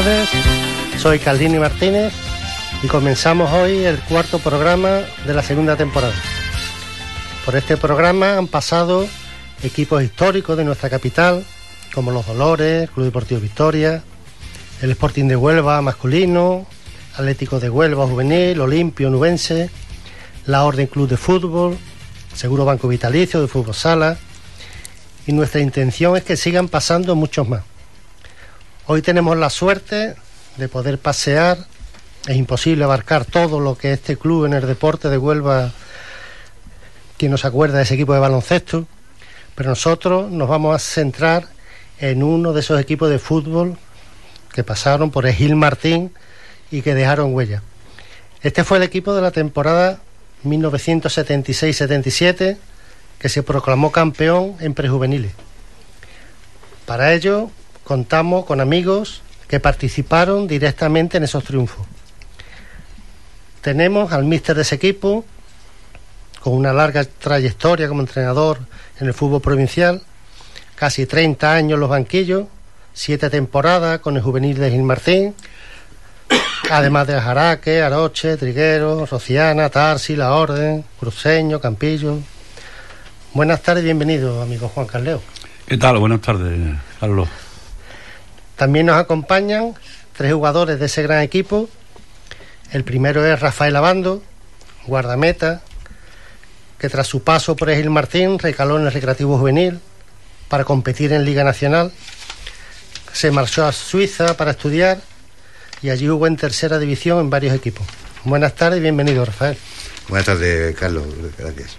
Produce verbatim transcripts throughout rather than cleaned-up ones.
tardes, soy Caldini Martínez y comenzamos hoy el cuarto programa de la segunda temporada. Por este programa han pasado equipos históricos de nuestra capital, como Los Dolores, Club Deportivo Victoria, el Sporting de Huelva masculino, Atlético de Huelva juvenil, Olimpio nubense, la Orden Club de Fútbol, Seguro Banco Vitalicio de Fútbol Sala, y nuestra intención es que sigan pasando muchos más. Hoy tenemos la suerte de poder pasear, es imposible abarcar todo lo que este club en el deporte de Huelva, quien nos acuerda de ese equipo de baloncesto, pero nosotros nos vamos a centrar en uno de esos equipos de fútbol que pasaron por Gil Martín y que dejaron huella. Este fue el equipo de la temporada mil novecientos setenta y seis setenta y siete, que se proclamó campeón en prejuveniles. Para ello contamos con amigos que participaron directamente en esos triunfos. Tenemos al míster de ese equipo, con una larga trayectoria como entrenador en el fútbol provincial, casi treinta años en los banquillos, siete temporadas con el juvenil de Gil Martín, además de Ajaraque, Aroche, Trigueros, Rociana, Tarsi, La Orden, Cruceño, Campillo. Buenas tardes y bienvenido, amigo Juan Carleo. ¿Qué tal? Buenas tardes, Carlos. También nos acompañan tres jugadores de ese gran equipo. El primero es Rafael Abando, guardameta, que tras su paso por Gil Martín recaló en el Recreativo Juvenil para competir en Liga Nacional. Se marchó a Suiza para estudiar y allí jugó en tercera división en varios equipos. Buenas tardes y bienvenido, Rafael. Buenas tardes, Carlos. Gracias.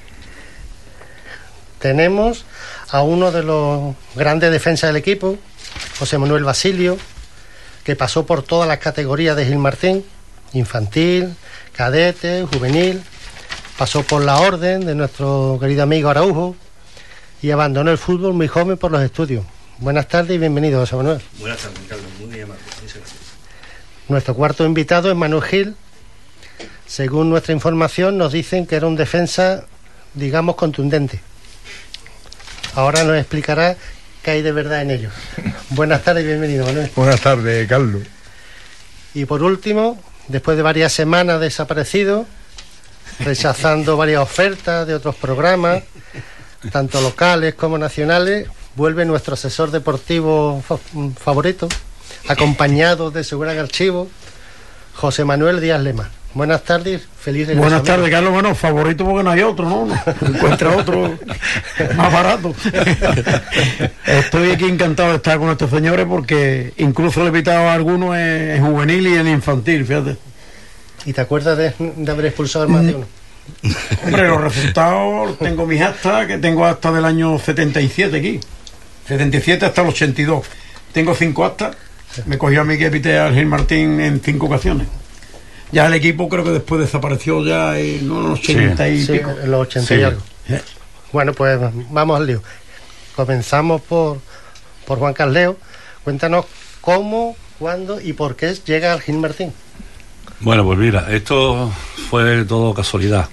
Tenemos a uno de los grandes defensas del equipo, José Manuel Basilio, que pasó por todas las categorías de Gil Martín, infantil, cadete, juvenil, pasó por la Orden de nuestro querido amigo Araujo y abandonó el fútbol muy joven por los estudios. Buenas tardes y bienvenido, José Manuel. Buenas tardes, Carlos. Muy amable. Muchas gracias. Nuestro cuarto invitado es Manuel Gil. Según nuestra información, nos dicen que era un defensa, digamos, contundente. Ahora nos explicará qué hay de verdad en ello. Buenas tardes y bienvenido, Manuel. Buenas tardes, Carlos. Y por último, después de varias semanas desaparecido, rechazando varias ofertas de otros programas, tanto locales como nacionales, vuelve nuestro asesor deportivo fa- favorito, acompañado de su gran archivo, José Manuel Díaz Lema. Buenas tardes, feliz regreso. Buenas tardes, Carlos. Bueno, favorito porque no hay otro, ¿no? Encuentra otro más barato. Estoy aquí encantado de estar con estos señores porque incluso le he invitado a algunos en, en juvenil y en infantil, fíjate. ¿Y te acuerdas de, de haber expulsado al más de uno? Hombre, los resultados, tengo mis actas, que tengo hasta del año setenta y siete aquí. setenta y siete hasta el ochenta y dos. Tengo cinco actas. Me cogió a mí que pité a Gil Martín en cinco ocasiones. Ya el equipo creo que después desapareció ya en los ochenta sí, y sí, pico. en los ochenta sí. y algo. ¿Eh? Bueno, pues vamos al lío. Comenzamos por, por Juan Carleo. Cuéntanos cómo, cuándo y por qué llega al Gil Martín. Bueno, pues mira, esto fue todo casualidad.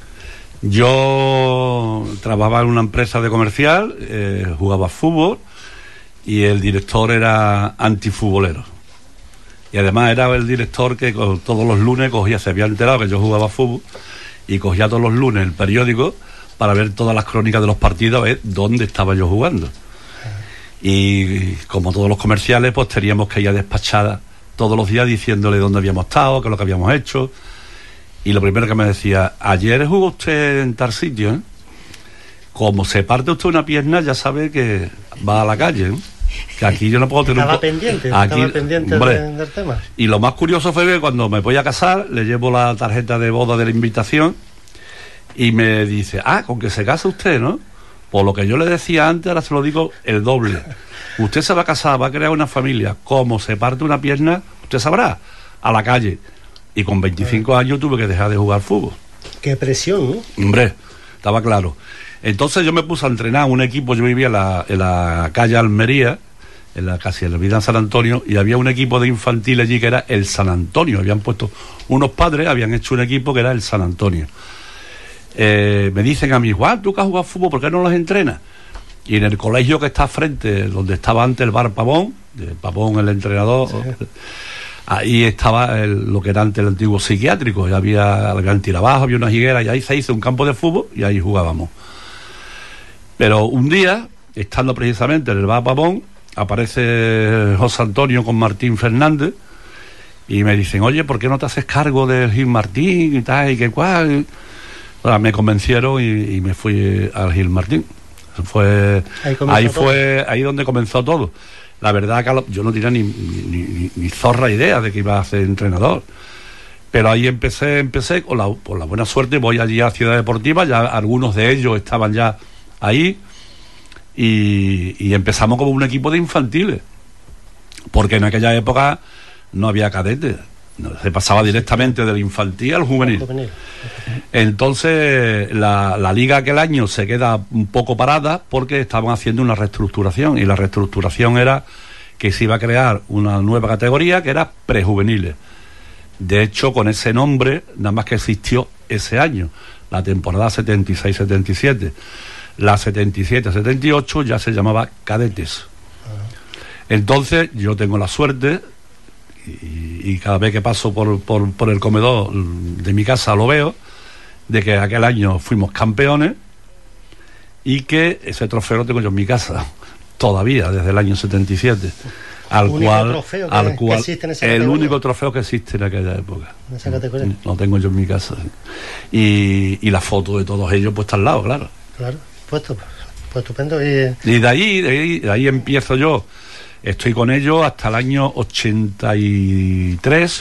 Yo trabajaba en una empresa de comercial, eh, jugaba fútbol y el director era antifutbolero. Y además era el director que todos los lunes cogía, se había enterado que yo jugaba fútbol y cogía todos los lunes el periódico para ver todas las crónicas de los partidos, a ver dónde estaba yo jugando. Y como todos los comerciales, pues teníamos que ir a despachar todos los días diciéndole dónde habíamos estado, qué es lo que habíamos hecho. Y lo primero que me decía, ayer jugó usted en tal sitio, ¿eh? Como se parte usted una pierna, ya sabe que va a la calle, ¿eh? Que aquí yo no puedo tener estaba un po- pendiente, aquí, estaba pendiente hombre, de, del tema. Y lo más curioso fue que cuando me voy a casar, le llevo la tarjeta de boda de la invitación y me dice, ah, con que se casa usted, ¿no? Por lo que yo le decía antes, ahora se lo digo el doble. Usted se va a casar, va a crear una familia, como se parte una pierna, usted sabrá, a la calle. Y con veinticinco años tuve que dejar de jugar fútbol. Qué presión, ¿no? Hombre, estaba claro. Entonces yo me puse a entrenar un equipo, yo vivía en la, en la calle Almería, en la casi en la vida en San Antonio, y había un equipo de infantil allí que era el San Antonio. Habían puesto unos padres, habían hecho un equipo que era el San Antonio. Eh, me dicen a mí, Juan, tú que has jugado fútbol, ¿por qué no los entrenas? Y en el colegio que está al frente, donde estaba antes el bar Pavón, de Pavón el entrenador, sí. Ahí estaba el, lo que era antes el antiguo psiquiátrico, ya había, había un tirabajo, había una higuera, y ahí se hizo un campo de fútbol y ahí jugábamos. Pero un día, estando precisamente en el bar Pavón, aparece José Antonio con Martín Fernández y me dicen, oye, ¿por qué no te haces cargo del Gil Martín y tal y qué cual? Bueno, me convencieron y, y me fui al Gil Martín. Fue ahí, ahí fue ahí donde comenzó todo. La verdad que yo no tenía ni, ni, ni, ni zorra idea de que iba a ser entrenador, pero ahí empecé empecé con la, por la buena suerte voy allí a Ciudad Deportiva, ya algunos de ellos estaban ya ahí y, y empezamos como un equipo de infantiles, porque en aquella época no había cadetes, no, se pasaba directamente del infantil al juvenil. Entonces la, la liga aquel año se queda un poco parada porque estaban haciendo una reestructuración, y la reestructuración era que se iba a crear una nueva categoría que era prejuveniles. De hecho, con ese nombre nada más que existió ese año, la temporada setenta y seis setenta y siete. La setenta y siete setenta y ocho ya se llamaba cadetes. Entonces yo tengo la suerte, y, y cada vez que paso por, por, por el comedor de mi casa lo veo, de que aquel año fuimos campeones y que ese trofeo lo tengo yo en mi casa todavía desde el año setenta y siete, al cual, que, al cual que el categoría. Único trofeo que existe en aquella época, en esa categoría. Lo tengo yo en mi casa, y, y la foto de todos ellos puesta al lado, claro claro puesto, pues estupendo. Y, y de ahí de ahí, de ahí empiezo yo. Estoy con ellos hasta el año ochenta y tres.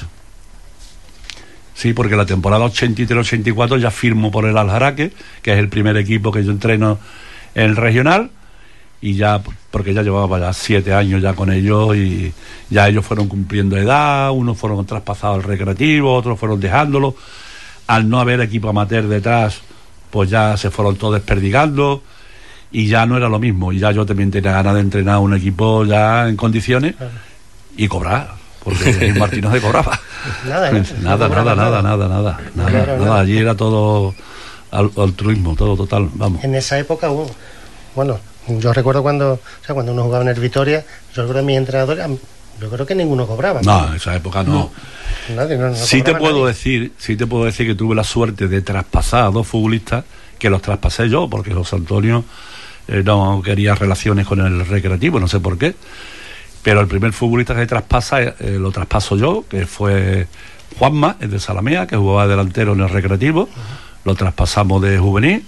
Sí, porque la temporada ochenta y tres ochenta y cuatro ya firmo por el Aljaraque, que es el primer equipo que yo entreno en el regional, y ya, porque ya llevaba ya siete años ya con ellos, y ya ellos fueron cumpliendo edad, unos fueron traspasados al recreativo, otros fueron dejándolo. Al no haber equipo amateur detrás, pues ya se fueron todos desperdigando, y ya no era lo mismo, y ya yo también tenía ganas de entrenar un equipo ya en condiciones y cobrar, porque el Martín no se cobraba nada, nada, nada, nada, nada, nada, nada, nada, nada, allí era todo altruismo, todo total, vamos. En esa época, bueno, yo recuerdo cuando, o sea, cuando uno jugaba en el Vitoria, yo recuerdo a mis entrenadores, yo creo que ninguno cobraba. No, en esa época no. no. Nadie, no, no sí te puedo nadie. decir, sí te puedo decir que tuve la suerte de traspasar a dos futbolistas, que los traspasé yo, porque José Antonio eh, no quería relaciones con el recreativo, no sé por qué. Pero el primer futbolista que traspasa eh, lo traspaso yo, que fue Juanma, el de Salamea, que jugaba delantero en el recreativo. Uh-huh. Lo traspasamos de juvenil,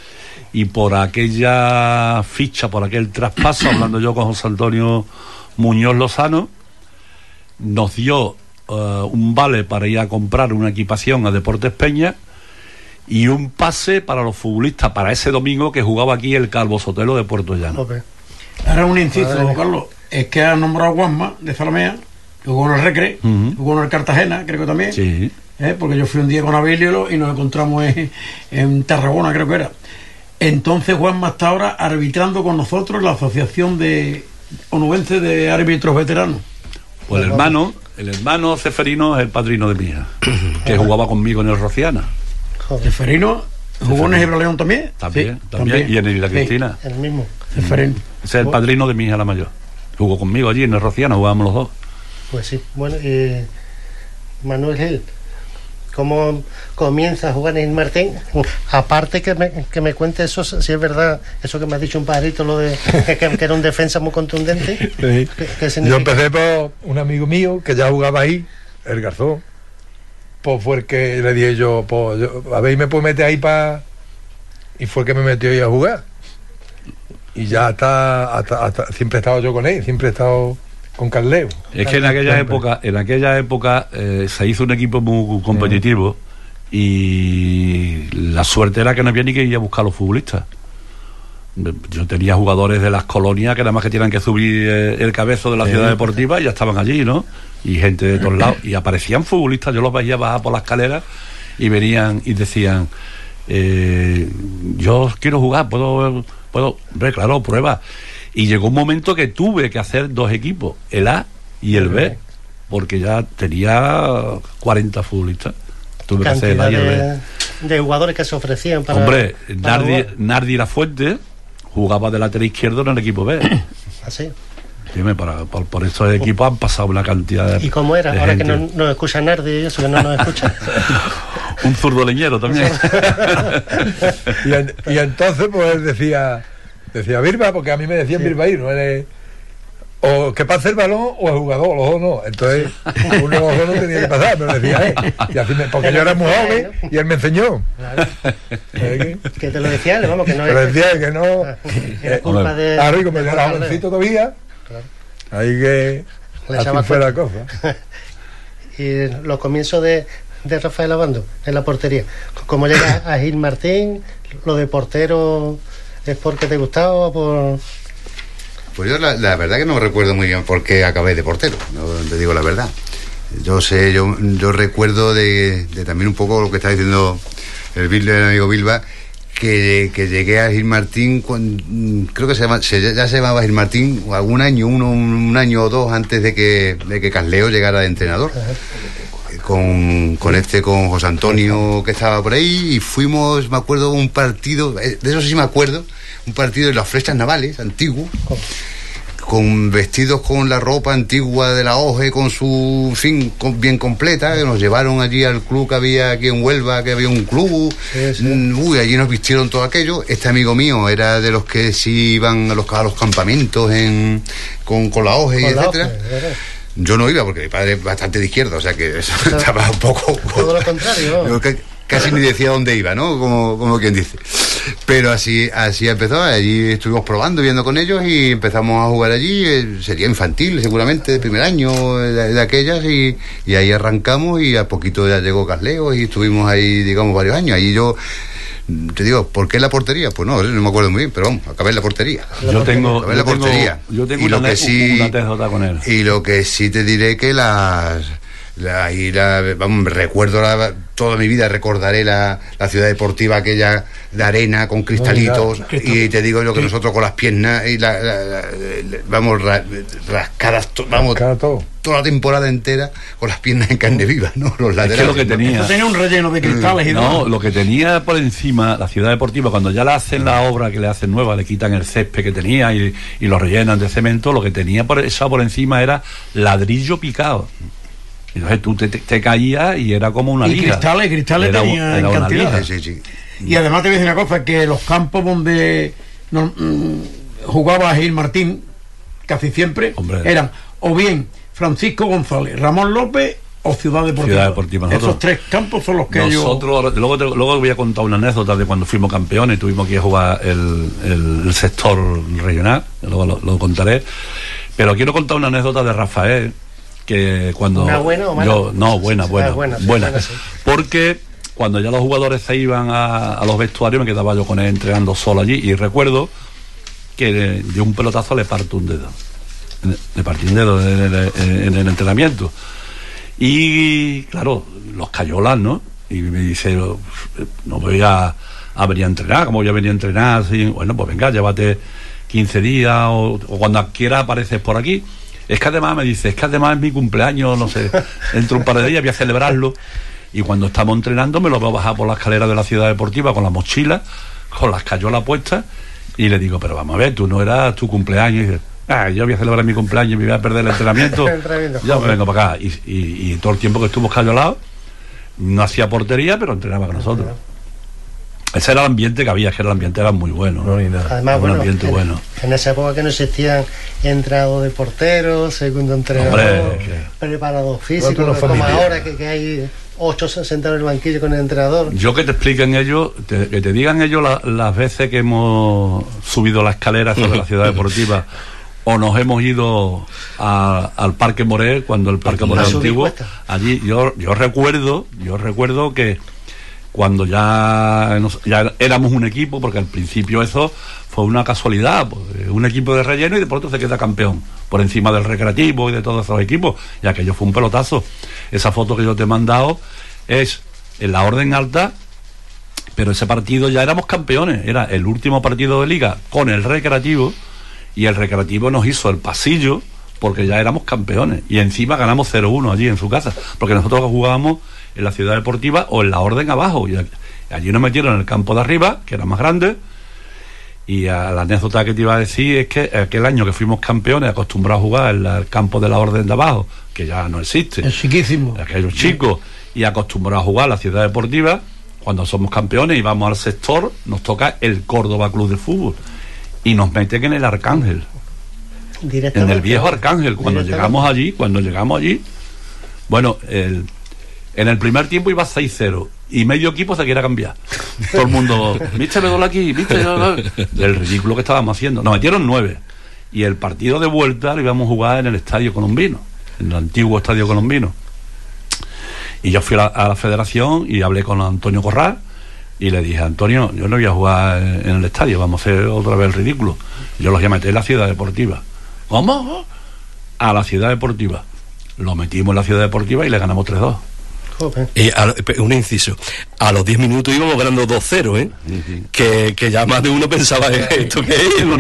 y por aquella ficha, por aquel traspaso, hablando yo con José Antonio Muñoz Lozano, nos dio uh, un vale para ir a comprar una equipación a Deportes Peña y un pase para los futbolistas para ese domingo que jugaba aquí el Calvo Sotelo de Puerto Llano. Okay. Ahora un inciso, Carlos, es que ha nombrado a Juanma de Zalamea, jugó en el Recre, uh-huh. jugó en el Cartagena, creo que también, sí. ¿eh? Porque yo fui un día con Abilio y nos encontramos en, en Tarragona, creo que era. Entonces Juanma está ahora arbitrando con nosotros la Asociación de Onubense de Árbitros Veteranos. Pues el hermano, el hermano Ceferino es el padrino de mi hija, que jugaba conmigo en el Rociana. Ceferino jugó en el Gibraleón también. También, sí, también, también, y en Isla Cristina. Sí, el mismo. Ceferino. Ese es el padrino de mi hija la mayor. Jugó conmigo allí en el Rociana, jugábamos los dos. Pues sí, bueno, eh, Manuel Gil, ¿cómo comienza a jugar en Martín? Aparte que me, que me cuente eso, si es verdad, eso que me ha dicho un pajarito, lo de que, que era un defensa muy contundente. Sí. ¿Qué, qué Yo empecé por un amigo mío que ya jugaba ahí, el Garzón. Pues fue el que le dije yo, pues, yo a ver, me puedo meter ahí para... Y fue el que me metió ahí a jugar. Y ya hasta, hasta, hasta siempre he estado yo con él, siempre he estado con Carleo. Es que en aquella época, en aquella época eh, se hizo un equipo muy competitivo, sí. Y la suerte era que no había ni que ir a buscar a los futbolistas. Yo tenía jugadores de las colonias que nada más que tenían que subir eh, el cabezo de la sí. ciudad deportiva y ya estaban allí, ¿no? Y gente de todos lados, y aparecían futbolistas, yo los veía bajar por las escaleras y venían y decían, eh, yo quiero jugar, puedo, puedo, hombre, claro, prueba. Y llegó un momento que tuve que hacer dos equipos, el A y el B, porque ya tenía cuarenta futbolistas. Tuve que hacer el A y el B. De jugadores que se ofrecían para... Hombre, para Nardi, Nardi La Fuente jugaba de lateral izquierdo en el equipo B. Así. Dime, para, por, por estos equipos han pasado una cantidad de. ¿Y cómo era? de Ahora gente. que no nos escucha Nardi y eso, que no nos escucha. Un zurdo leñero también. y, en- y entonces pues él decía decía Birba, porque a mí me decían Sí. Birbaíno, él o que pase el balón o el jugador, los dos no. Entonces uno de los dos no tenía que pasar, me lo decía él. Y así me- porque yo era muy joven y él me enseñó. Claro. ¿Eh? Que te lo decía él, vamos, que no Pero es. decía que no. Era culpa de. Claro, y como de yo era Gonzalo. jovencito todavía, Claro. ahí que Le echaba así fue la fuerte. cosa. Y los comienzos de, de Rafael Abando en la portería. ¿Cómo llega a Gil Martín? ¿Lo de portero es porque te gustaba o por...? Pues yo la, la verdad que no recuerdo muy bien por qué acabé de portero, no te digo la verdad. Yo sé, yo, yo recuerdo de, de también un poco lo que está diciendo el, Bilba, el amigo Bilba, que, que llegué a Gil Martín, cuando, creo que se llama, se, ya se llamaba Gil Martín algún año, uno, un año o dos antes de que, de que Casleo llegara de entrenador. Con, con este, con José Antonio que estaba por ahí, y fuimos, me acuerdo, un partido, de eso sí me acuerdo, un partido de las flechas navales, antiguo, con vestidos con la ropa antigua de la O G E, con su, en fin, con, bien completa, que nos llevaron allí al club que había aquí en Huelva, que había un club, Sí, sí. mm, uy, allí nos vistieron todo aquello. Este amigo mío era de los que sí iban a los, a los campamentos en, con, con la O G E, y Con la etcétera. hoja, ¿verdad? Yo no iba porque mi padre es bastante de izquierda, o sea que eso estaba un poco... Todo lo contrario, ¿no? Yo ca- casi ni decía dónde iba, ¿no? Como, como quien dice. Pero así así empezó, allí estuvimos probando, viendo con ellos y empezamos a jugar allí, eh, sería infantil seguramente, de primer año, de, de aquellas, y, y ahí arrancamos y a poquito ya llegó Casleo y estuvimos ahí, digamos, varios años. Ahí yo, te digo, ¿por qué la portería? Pues no, no me acuerdo muy bien, pero vamos, acabé en la portería. Yo tengo, Acabé en la yo tengo, portería. yo tengo Y una, lo que ane- sí- una anécdota con él. Y lo que sí te diré que las... La, y la, vamos, recuerdo la, toda mi vida, recordaré la, la ciudad deportiva aquella de arena con cristalitos, No, cristal. y te digo yo que nosotros con las piernas y la, la- la- la- vamos ra- rascadas, to- vamos, Cada todo. toda la temporada entera con las piernas en carne viva, ¿no? Los Es laterales. que lo que tenía. Esto tenía un relleno de cristales y No, todo. lo que tenía por encima la ciudad deportiva, cuando ya le hacen la obra que le hacen nueva, le quitan el césped que tenía y, y lo rellenan de cemento, lo que tenía por esa por encima era ladrillo picado. Entonces tú te, te, te caías y era como una Y liga. cristales, cristales Era un- tenía era en una cantidad. liga. Sí, sí, sí. Y además te voy a decir una cosa, que los campos donde no, mm, jugaba Gil Martín casi siempre Hombre. eran o bien Francisco González, Ramón López o Ciudad Deportiva. Ciudad Deportiva. Nosotros- Esos tres campos son los que ellos... Nosotros, luego, te- luego voy a contar una anécdota de cuando fuimos campeones y tuvimos que ir a jugar el, el, el sector regional, luego lo, lo contaré. Pero quiero contar una anécdota de Rafael, que cuando... ¿Una buena o mala? yo- no, buena, Ah, buena, buena, sí, buena. buena, sí. Porque cuando ya los jugadores se iban a, a los vestuarios, me quedaba yo con él entrenando solo allí, y recuerdo que de, de un pelotazo le parto un dedo. Le partí un dedo en el, en el entrenamiento. Y claro, los cayolas, ¿no? Y me dice, no voy a, a venir a entrenar, ¿cómo voy a venir a entrenar? Así, bueno, pues venga, llévate quince días o, o cuando quieras apareces por aquí. Es que además me dice, es que además es mi cumpleaños, no sé, dentro de un par de días voy a celebrarlo. Y cuando estamos entrenando me lo veo bajar por la escalera de la ciudad deportiva con la mochila, con las cayolas puestas, y le digo, pero vamos a ver, tú no eras tu cumpleaños. Y dice, ah, yo voy a celebrar mi cumpleaños y me voy a perder el entrenamiento. El entrenamiento, Ya me joder. vengo para acá. Y, y, y todo el tiempo que estuvo cayolado, no hacía portería, pero entrenaba con nosotros. Ese era el ambiente que había, que el ambiente era muy bueno. No, ni nada. Además, Un bueno, ambiente en, bueno. en esa época que no existían entrados de portero, segundo entrenador, Hombre, que- preparador físico, Nosotros no como familia. ahora que, que hay ocho sentados en el banquillo con el entrenador. Yo que te expliquen ellos, te- que te digan ellos la- las veces que hemos subido la escalera sobre la ciudad deportiva o nos hemos ido a- al Parque Morel, cuando el Parque Morel A subir antiguo, cuestas. allí yo yo recuerdo, yo recuerdo que cuando ya, nos- ya éramos un equipo, porque al principio eso fue una casualidad, pues, un equipo de relleno y de pronto se queda campeón, por encima del Recreativo y de todos esos equipos, y aquello fue un pelotazo. Esa foto que yo te he mandado es en la orden alta, pero ese partido ya éramos campeones, era el último partido de liga con el Recreativo, y el Recreativo nos hizo el pasillo porque ya éramos campeones, y encima ganamos cero uno allí en su casa, porque nosotros jugábamos en la ciudad deportiva o en la orden abajo, y allí nos metieron en el campo de arriba, que era más grande, Y a la anécdota que te iba a decir es que aquel año que fuimos campeones, acostumbrados a jugar en el campo de la Orden de Abajo, que ya no existe, es chiquísimo, aquellos chicos, y acostumbrados a jugar a la Ciudad Deportiva, cuando somos campeones y vamos al sector, nos toca el Córdoba Club de Fútbol y nos meten en el Arcángel, en el viejo Arcángel. Cuando llegamos allí, cuando llegamos allí, bueno, el, en el primer tiempo iba seis cero y medio equipo se quiere cambiar. Todo el mundo, viste, me duele aquí, viste, el ridículo que estábamos haciendo. Nos metieron nueve y el partido de vuelta lo íbamos a jugar en el Estadio Colombino, en el antiguo Estadio Colombino. Y yo fui a la, a la federación y hablé con Antonio Corral y le dije, Antonio, yo no voy a jugar en el estadio, vamos a hacer otra vez el ridículo. Yo los voy a meter en la Ciudad Deportiva. ¿Cómo? A la Ciudad Deportiva. Lo metimos en la Ciudad Deportiva y le ganamos tres dos. Y a, un inciso, a los diez minutos íbamos ganando dos cero, ¿eh? Uh-huh. que, que ya más de uno pensaba en esto que es. Pero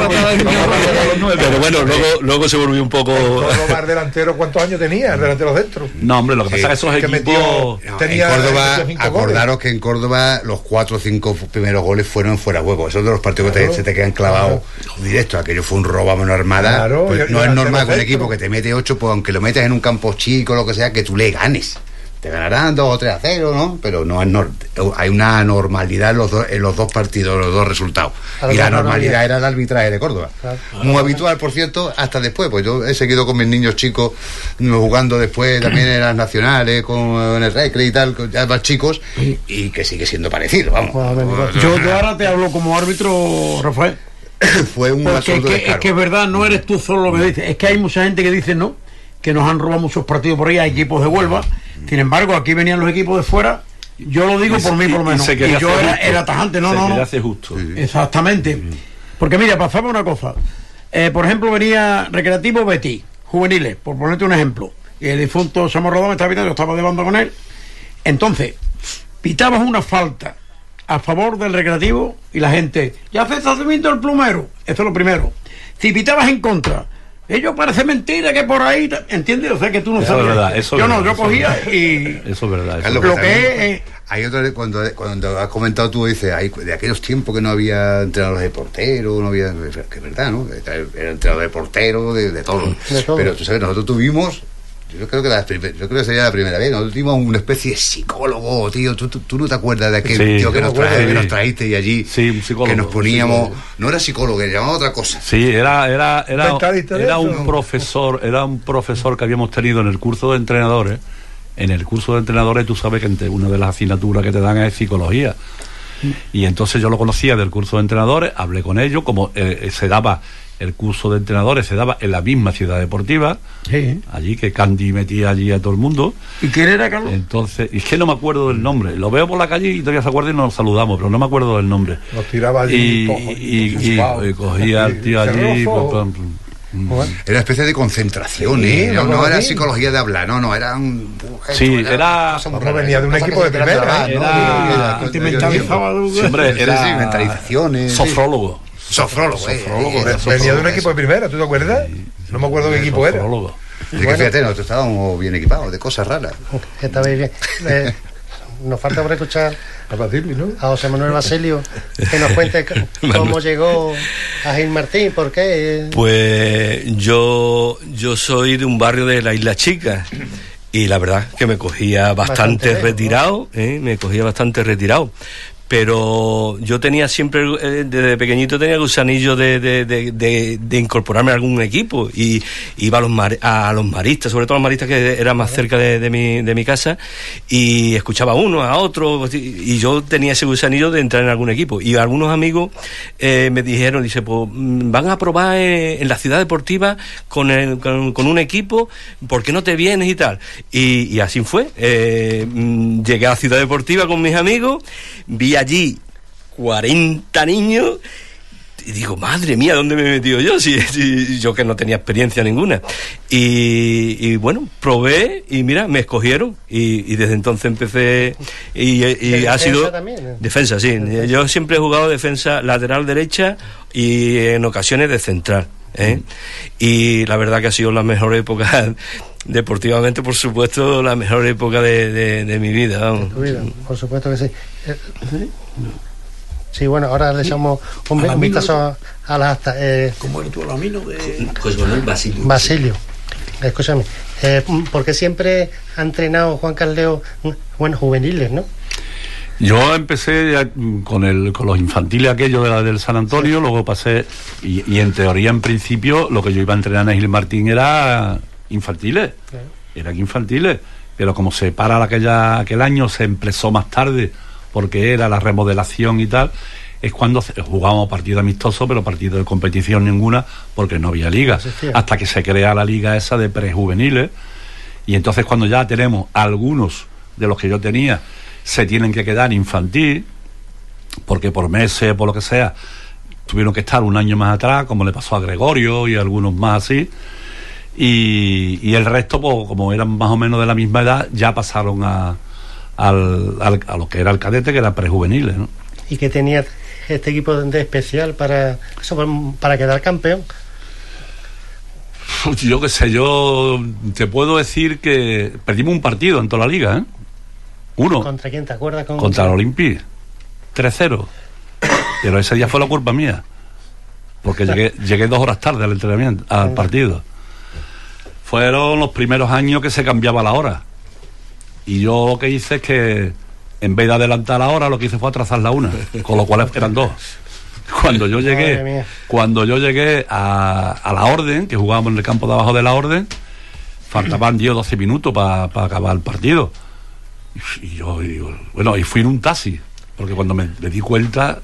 bueno, luego, luego se volvió un poco. ¿Córdoba, el delantero, cuántos años tenía? El delantero centro. No, hombre, lo que pasa es que esos que equipos. Metió, no, tenía en Córdoba, acordaros goles. Que en Córdoba los cuatro o cinco primeros goles fueron fuera juego. Esos de los partidos claro, que te, se te quedan clavados claro. directo. Aquello fue un robo a mano armada. Claro, pues no es normal que un equipo que te mete ocho, pues aunque lo metas en un campo chico o lo que sea, que tú le ganes. Te ganarán dos o tres a cero, ¿no? Pero no es nor- hay una normalidad en los, do- en los dos partidos, los dos resultados. Y la normalidad era el arbitraje de Córdoba. Claro. Muy habitual, por cierto, hasta después. Pues yo he seguido con mis niños chicos jugando después también en las nacionales, con en el Recre y tal, ya más chicos, y que sigue siendo parecido, vamos. Yo, yo ahora te hablo como árbitro, Rafael. Fue un Porque es que, es que es verdad, no eres tú solo lo que dices. Es que hay mucha gente que dice no, que nos han robado muchos partidos por ahí, hay equipos de Huelva. Sin embargo, aquí venían los equipos de fuera. Yo lo digo y por se, mí, por lo menos. Y, y yo era, era tajante, no, se no, no. hace justo. Exactamente. Sí. Porque mira, pasaba una cosa. Eh, por ejemplo, venía Recreativo Betis, juveniles, por ponerte un ejemplo. Y el difunto Samuel Rodón me estaba pitando, yo estaba de banda con él. Entonces, pitabas una falta a favor del Recreativo y la gente, ya se está subiendo el plumero. Eso es lo primero. Si pitabas en contra, ellos parece mentira que por ahí, ¿entiendes? O sea que tú no eso sabías. Es verdad, eso yo es no, verdad, yo cogía eso y. Eso es verdad. Eso Carlos, lo que, que es. Eh, hay otro, cuando, cuando has comentado tú, dices, hay, de aquellos tiempos que no había entrenadores de portero, no había. Que es verdad, ¿no? Era entrenador de portero, de, de todo. De todo. Pero tú sabes, nosotros tuvimos. Yo creo que la, yo creo que sería la primera vez. Nosotros tuvimos una especie de psicólogo, tío. Tú, tú, tú no te acuerdas de aquel sí, tío que nos, traje, sí. que nos trajiste y allí sí, un psicólogo, que nos poníamos. psicólogo. No era psicólogo, que llamaba otra cosa. Sí, era era era, era un eso? profesor, era un profesor que habíamos tenido en el curso de entrenadores. En el curso de entrenadores tú sabes que entre una de las asignaturas que te dan es psicología. Y entonces yo lo conocía del curso de entrenadores, hablé con ellos, como eh, se daba el curso de entrenadores, se daba en la misma Ciudad Deportiva, sí. allí que Candy metía allí a todo el mundo. ¿Y quién era, Carlos? Entonces, es que no me acuerdo del nombre, lo veo por la calle y todavía se acuerda y nos saludamos, pero no me acuerdo del nombre. Nos tiraba allí y, poco, y, y, y, y cogía al tío allí. Era una especie de concentración, sí, ¿eh? no, no era psicología de hablar, no, no, era un... Sí, era... No venía de un equipo de primera, ¿eh? Era... Te mentalizaba... Siempre era... Sí, mentalizaciones... Sofrólogo. Sofrólogo, sofrólogo. Eh, venía de un equipo de primera, ¿tú te acuerdas? Sí, no me acuerdo qué equipo era. Sofrólogo. Y que fíjate, nosotros estábamos bien equipados, de cosas raras. Estabais bien. Eh, nos falta por escuchar a Basilio, ¿no? A José Manuel Basilio, que nos cuente cómo llegó a Gil Martín, por qué. Pues yo, yo soy de un barrio de la Isla Chica. Y la verdad que me cogía bastante, bastante retirado, ¿no? ¿eh? Me cogía bastante retirado. Pero yo tenía siempre, eh, desde pequeñito tenía el gusanillo de, de, de, de, de incorporarme a algún equipo y iba a los, mar, a los maristas, sobre todo a los maristas que eran más cerca de, de, mi, de mi casa, y escuchaba a uno, a otro, y yo tenía ese gusanillo de entrar en algún equipo. Y algunos amigos eh, me dijeron, dice, pues van a probar en, en la Ciudad Deportiva con, el, con, con un equipo, ¿por qué no te vienes y tal? Y, y así fue. Eh, llegué a la Ciudad Deportiva con mis amigos, vi allí cuarenta niños y digo, madre mía, ¿dónde me he metido yo? Si, si yo que no tenía experiencia ninguna. Y, y bueno, probé y mira, me escogieron y, y desde entonces empecé y, y ha sido también, ¿eh? defensa, sí. Defensa. Yo siempre he jugado defensa lateral derecha y en ocasiones de central, ¿eh? Y la verdad que ha sido la mejor época deportivamente, por supuesto, la mejor época de, de, de mi vida, vamos. De tu vida, por supuesto que sí. Sí, bueno, ahora le echamos un, un vistazo a, a las actas. Eh, ¿Cómo eres tú el amino de...? José Manuel Basilio. Basilio, escúchame, eh, porque siempre ha entrenado Juan Caldeo, bueno, juveniles, ¿no? Yo empecé ya con el con los infantiles aquellos de la del San Antonio, sí. Luego pasé, y, y en teoría, en principio, lo que yo iba a entrenar en Gil Martín era infantiles, sí. Eran infantiles, pero como se para aquella, aquel año, se empezó más tarde, porque era la remodelación y tal, es cuando jugábamos partidos amistosos, pero partidos de competición ninguna, porque no había liga, sí, sí. Hasta que se crea la liga esa de prejuveniles, y entonces cuando ya tenemos algunos de los que yo tenía, se tienen que quedar infantil, porque por meses, por lo que sea, tuvieron que estar un año más atrás, como le pasó a Gregorio y a algunos más así, y, y el resto, pues, como eran más o menos de la misma edad, ya pasaron a, al, al, a lo que era el cadete, que eran prejuveniles, ¿no? ¿Y qué tenía este equipo de especial para eso, para quedar campeón? Yo qué sé, yo te puedo decir que perdimos un partido en toda la liga, ¿eh? Uno. ¿Contra quién te acuerdas? Con... Contra el Olympique. tres cero. Pero ese día fue la culpa mía. Porque llegué, llegué dos horas tarde al entrenamiento, al partido. Fueron los primeros años que se cambiaba la hora. Y yo lo que hice es que, en vez de adelantar la hora, lo que hice fue atrasar la una. Con lo cual eran dos. Cuando yo llegué, cuando yo llegué a, a la Orden, que jugábamos en el campo de abajo de la Orden, faltaban diez o doce minutos para pa acabar el partido. Y yo digo, bueno, y fui en un taxi, porque cuando me, me di cuenta,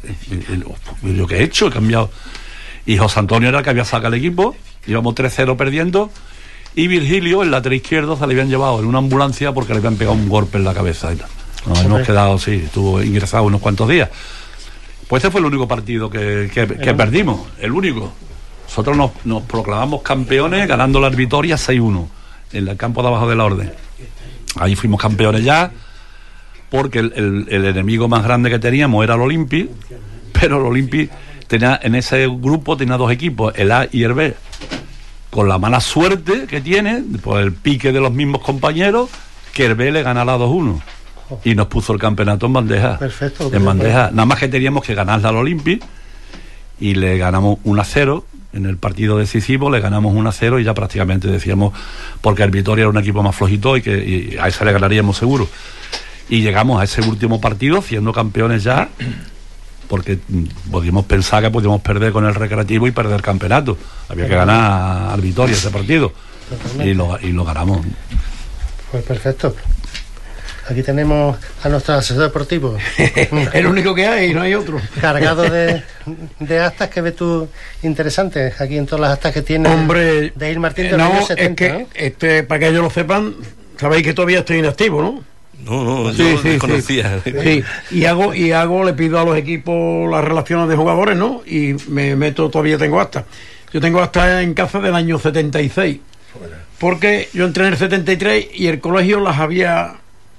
yo qué he hecho, he cambiado. Y José Antonio era el que había sacado el equipo, íbamos tres cero perdiendo, y Virgilio, el lateral izquierdo, se le habían llevado en una ambulancia porque le habían pegado un golpe en la cabeza. Y nos hemos quedado, sí, estuvo ingresado unos cuantos días. Pues ese fue el único partido que, que, que perdimos, el único. Nosotros nos, nos proclamamos campeones ganando la Vitoria seis uno en el campo de abajo de la Orden. Ahí fuimos campeones ya, porque el, el, el enemigo más grande que teníamos era el Olympique, pero el Olympique tenía, en ese grupo tenía dos equipos, el A y el B, con la mala suerte que tiene, pues el pique de los mismos compañeros, que el B le ganara dos uno y nos puso el campeonato en bandeja. Perfecto. En bandeja, nada más que teníamos que ganarle al Olympique y le ganamos uno a cero. En el partido decisivo le ganamos uno a cero y ya prácticamente decíamos, porque el Vitoria era un equipo más flojito y que y a ese le ganaríamos seguro. Y llegamos a ese último partido siendo campeones ya, porque podíamos pensar que podíamos perder con el Recreativo y perder el campeonato. Había que ganar al Vitoria ese partido. Y lo, y lo ganamos. Pues perfecto. Aquí tenemos a nuestro asesor deportivo. El único que hay, no hay otro. Cargado de, de actas que ves tú interesantes. Aquí en todas las actas que tiene. Hombre, de Gil Martín de no, los años setenta, es que, ¿no? este, para que ellos lo sepan, sabéis que todavía estoy inactivo, ¿no? No, no, sí, yo sí, desconocía. Sí. sí, y hago, y hago, le pido a los equipos las relaciones de jugadores, ¿no? Y me meto, todavía tengo actas. Yo tengo actas en casa del año setenta y seis. Porque yo entré en el setenta y tres y el colegio las había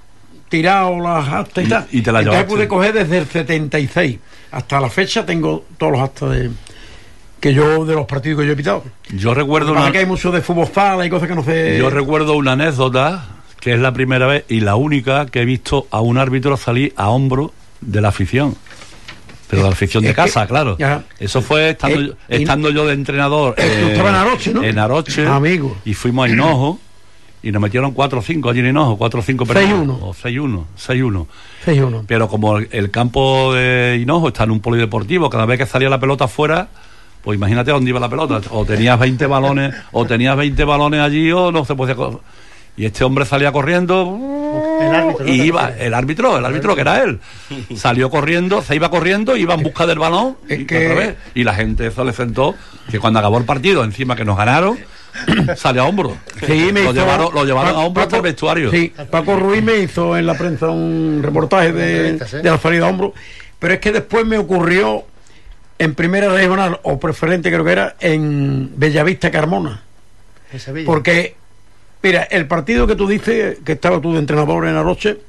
tirado las actas y, y tal. Y te las Entonces llevaste. pude coger desde el setenta y seis hasta la fecha, tengo todos los actas de que yo de los partidos que yo he pitado. Yo recuerdo una... una... que hay mucho de fútbol sala y cosas que no sé. Yo recuerdo una anécdota que es la primera vez y la única que he visto a un árbitro salir a hombro de la afición. Pero de la afición de casa, que, claro. Ya. Eso fue estando, eh, estando yo de entrenador. Eh, estaba en Aroche, ¿no? En Aroche. Amigo. Y fuimos a Hinojo. Y nos metieron cuatro o cinco allí en Hinojo, cuatro o cinco seis uno. O seis uno, seis uno. seis uno. Pero como el, el campo de Hinojo está en un polideportivo, cada vez que salía la pelota afuera, pues imagínate dónde iba la pelota. O tenías veinte balones, o tenías veinte balones allí, o no se podía. Y este hombre salía corriendo. El árbitro, y iba, el árbitro, el árbitro que era él. Salió corriendo, se iba corriendo, iba en busca del balón. Es y, que... otra vez, y la gente eso le sentó, que cuando acabó el partido, encima que nos ganaron, salió a hombro. Sí, me lo, hizo, llevaron, lo llevaron Paco, a hombro hasta el vestuario. Sí, Paco Ruiz me hizo en la prensa un reportaje de, de la salida a hombro, pero es que después me ocurrió en primera regional o preferente, creo que era en Bellavista Carmona, en Sevilla. Porque mira, el partido que tú dices que estaba tú de entrenador en Aroche,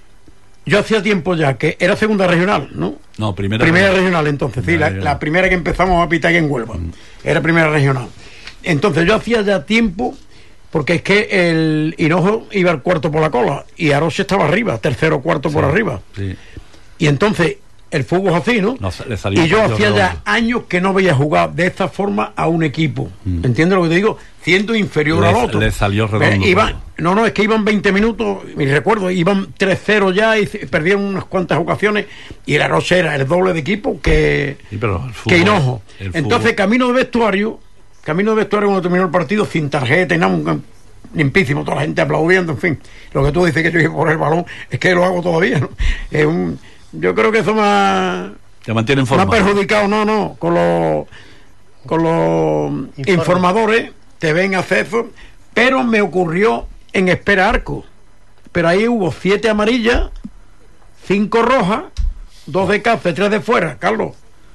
yo hacía tiempo ya que era segunda regional, ¿no? No, primera primera regional, regional entonces, sí, la, la primera que empezamos a pitar aquí en Huelva, mm. era primera regional. Entonces yo hacía ya tiempo, porque es que el Hinojo iba al cuarto por la cola y Aroche estaba arriba, tercero o cuarto sí, por arriba. Sí. Y entonces el fútbol es así, ¿no? No, le salió y yo un hacía redondo. ya años que no veía jugar de esta forma a un equipo. Mm. ¿Entiendes lo que te digo? Siendo inferior Le- al otro. le salió redondo Eh, iban- todo. no, no, es que iban veinte minutos, y recuerdo, iban tres cero ya y se- perdieron unas cuantas ocasiones y la Roche era el doble de equipo que, Sí, pero el fútbol- que Hinojo. el Entonces, fútbol- camino de vestuario, camino de vestuario cuando terminó el partido, sin tarjeta y nada, un- limpísimo, toda la gente aplaudiendo, en fin. Lo que tú dices que yo iba por el balón, es que lo hago todavía, ¿no? Es un, yo creo que eso me ha, Te mantiene en me ha forma. perjudicado, no, no, con los con los Informe. informadores, te ven hacer eso, pero me ocurrió en Espera Arco. Pero ahí hubo siete amarillas, cinco rojas, dos de café, tres de fuera, Carlos.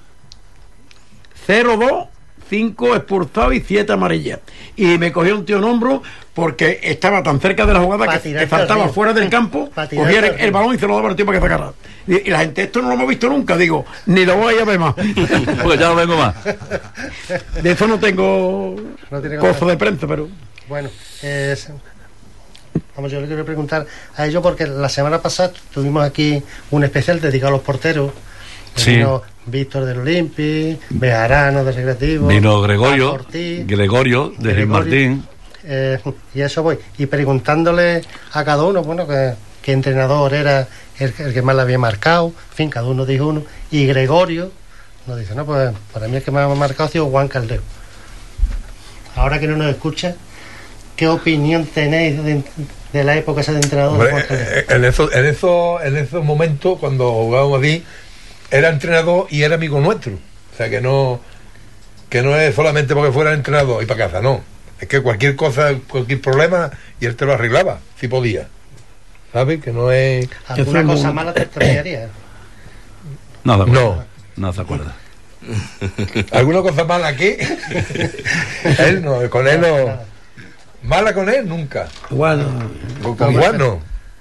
cero dos, cinco expulsados y siete amarillas. Y me cogió un tío en hombro porque estaba tan cerca de la jugada Pa' que, tirarte que faltaba al río. fuera del campo, Pa' tirarte cogía el, al río. el balón y se lo daba al tío para que sacara. Y, y la gente, esto no lo hemos visto nunca, digo, ni lo voy a ver más. Porque ya no vengo más. De eso no tengo No tiene coso cosa. de prensa, pero Bueno, es- vamos, yo le quiero preguntar a ellos porque la semana pasada tuvimos aquí un especial dedicado a los porteros. Sí. Vino Víctor del Olympi, Bejarano del Recreativo, Vino Gregorio, Paco Ortiz, Gregorio de Gil Gregorio, Martín. eh, y a eso voy. Y preguntándole a cada uno, bueno, que, qué entrenador era el, el que más le había marcado. En fin, cada uno dijo uno. Y Gregorio nos dice, no, pues para mí el que más me ha marcado ha sido Juan Caldeo. Ahora que no nos escucha, ¿qué opinión tenéis de, de la época esa de entrenador de Hombre, Juan Caldeo? eh, en esos, en esos, en esos momentos cuando jugábamos allí, era entrenador y era amigo nuestro. O sea que no, que no es solamente porque fuera entrenador y para casa, no. Es que cualquier cosa, cualquier problema, y él te lo arreglaba, si podía. ¿Sabes? Que no es. ¿Alguna Eso es cosa muy- mala te extrañaría? No, de acuerdo. No. No se acuerda. ¿Alguna cosa mala aquí? Él no, con él no. Mala con él nunca. bueno, Con, con Juan no.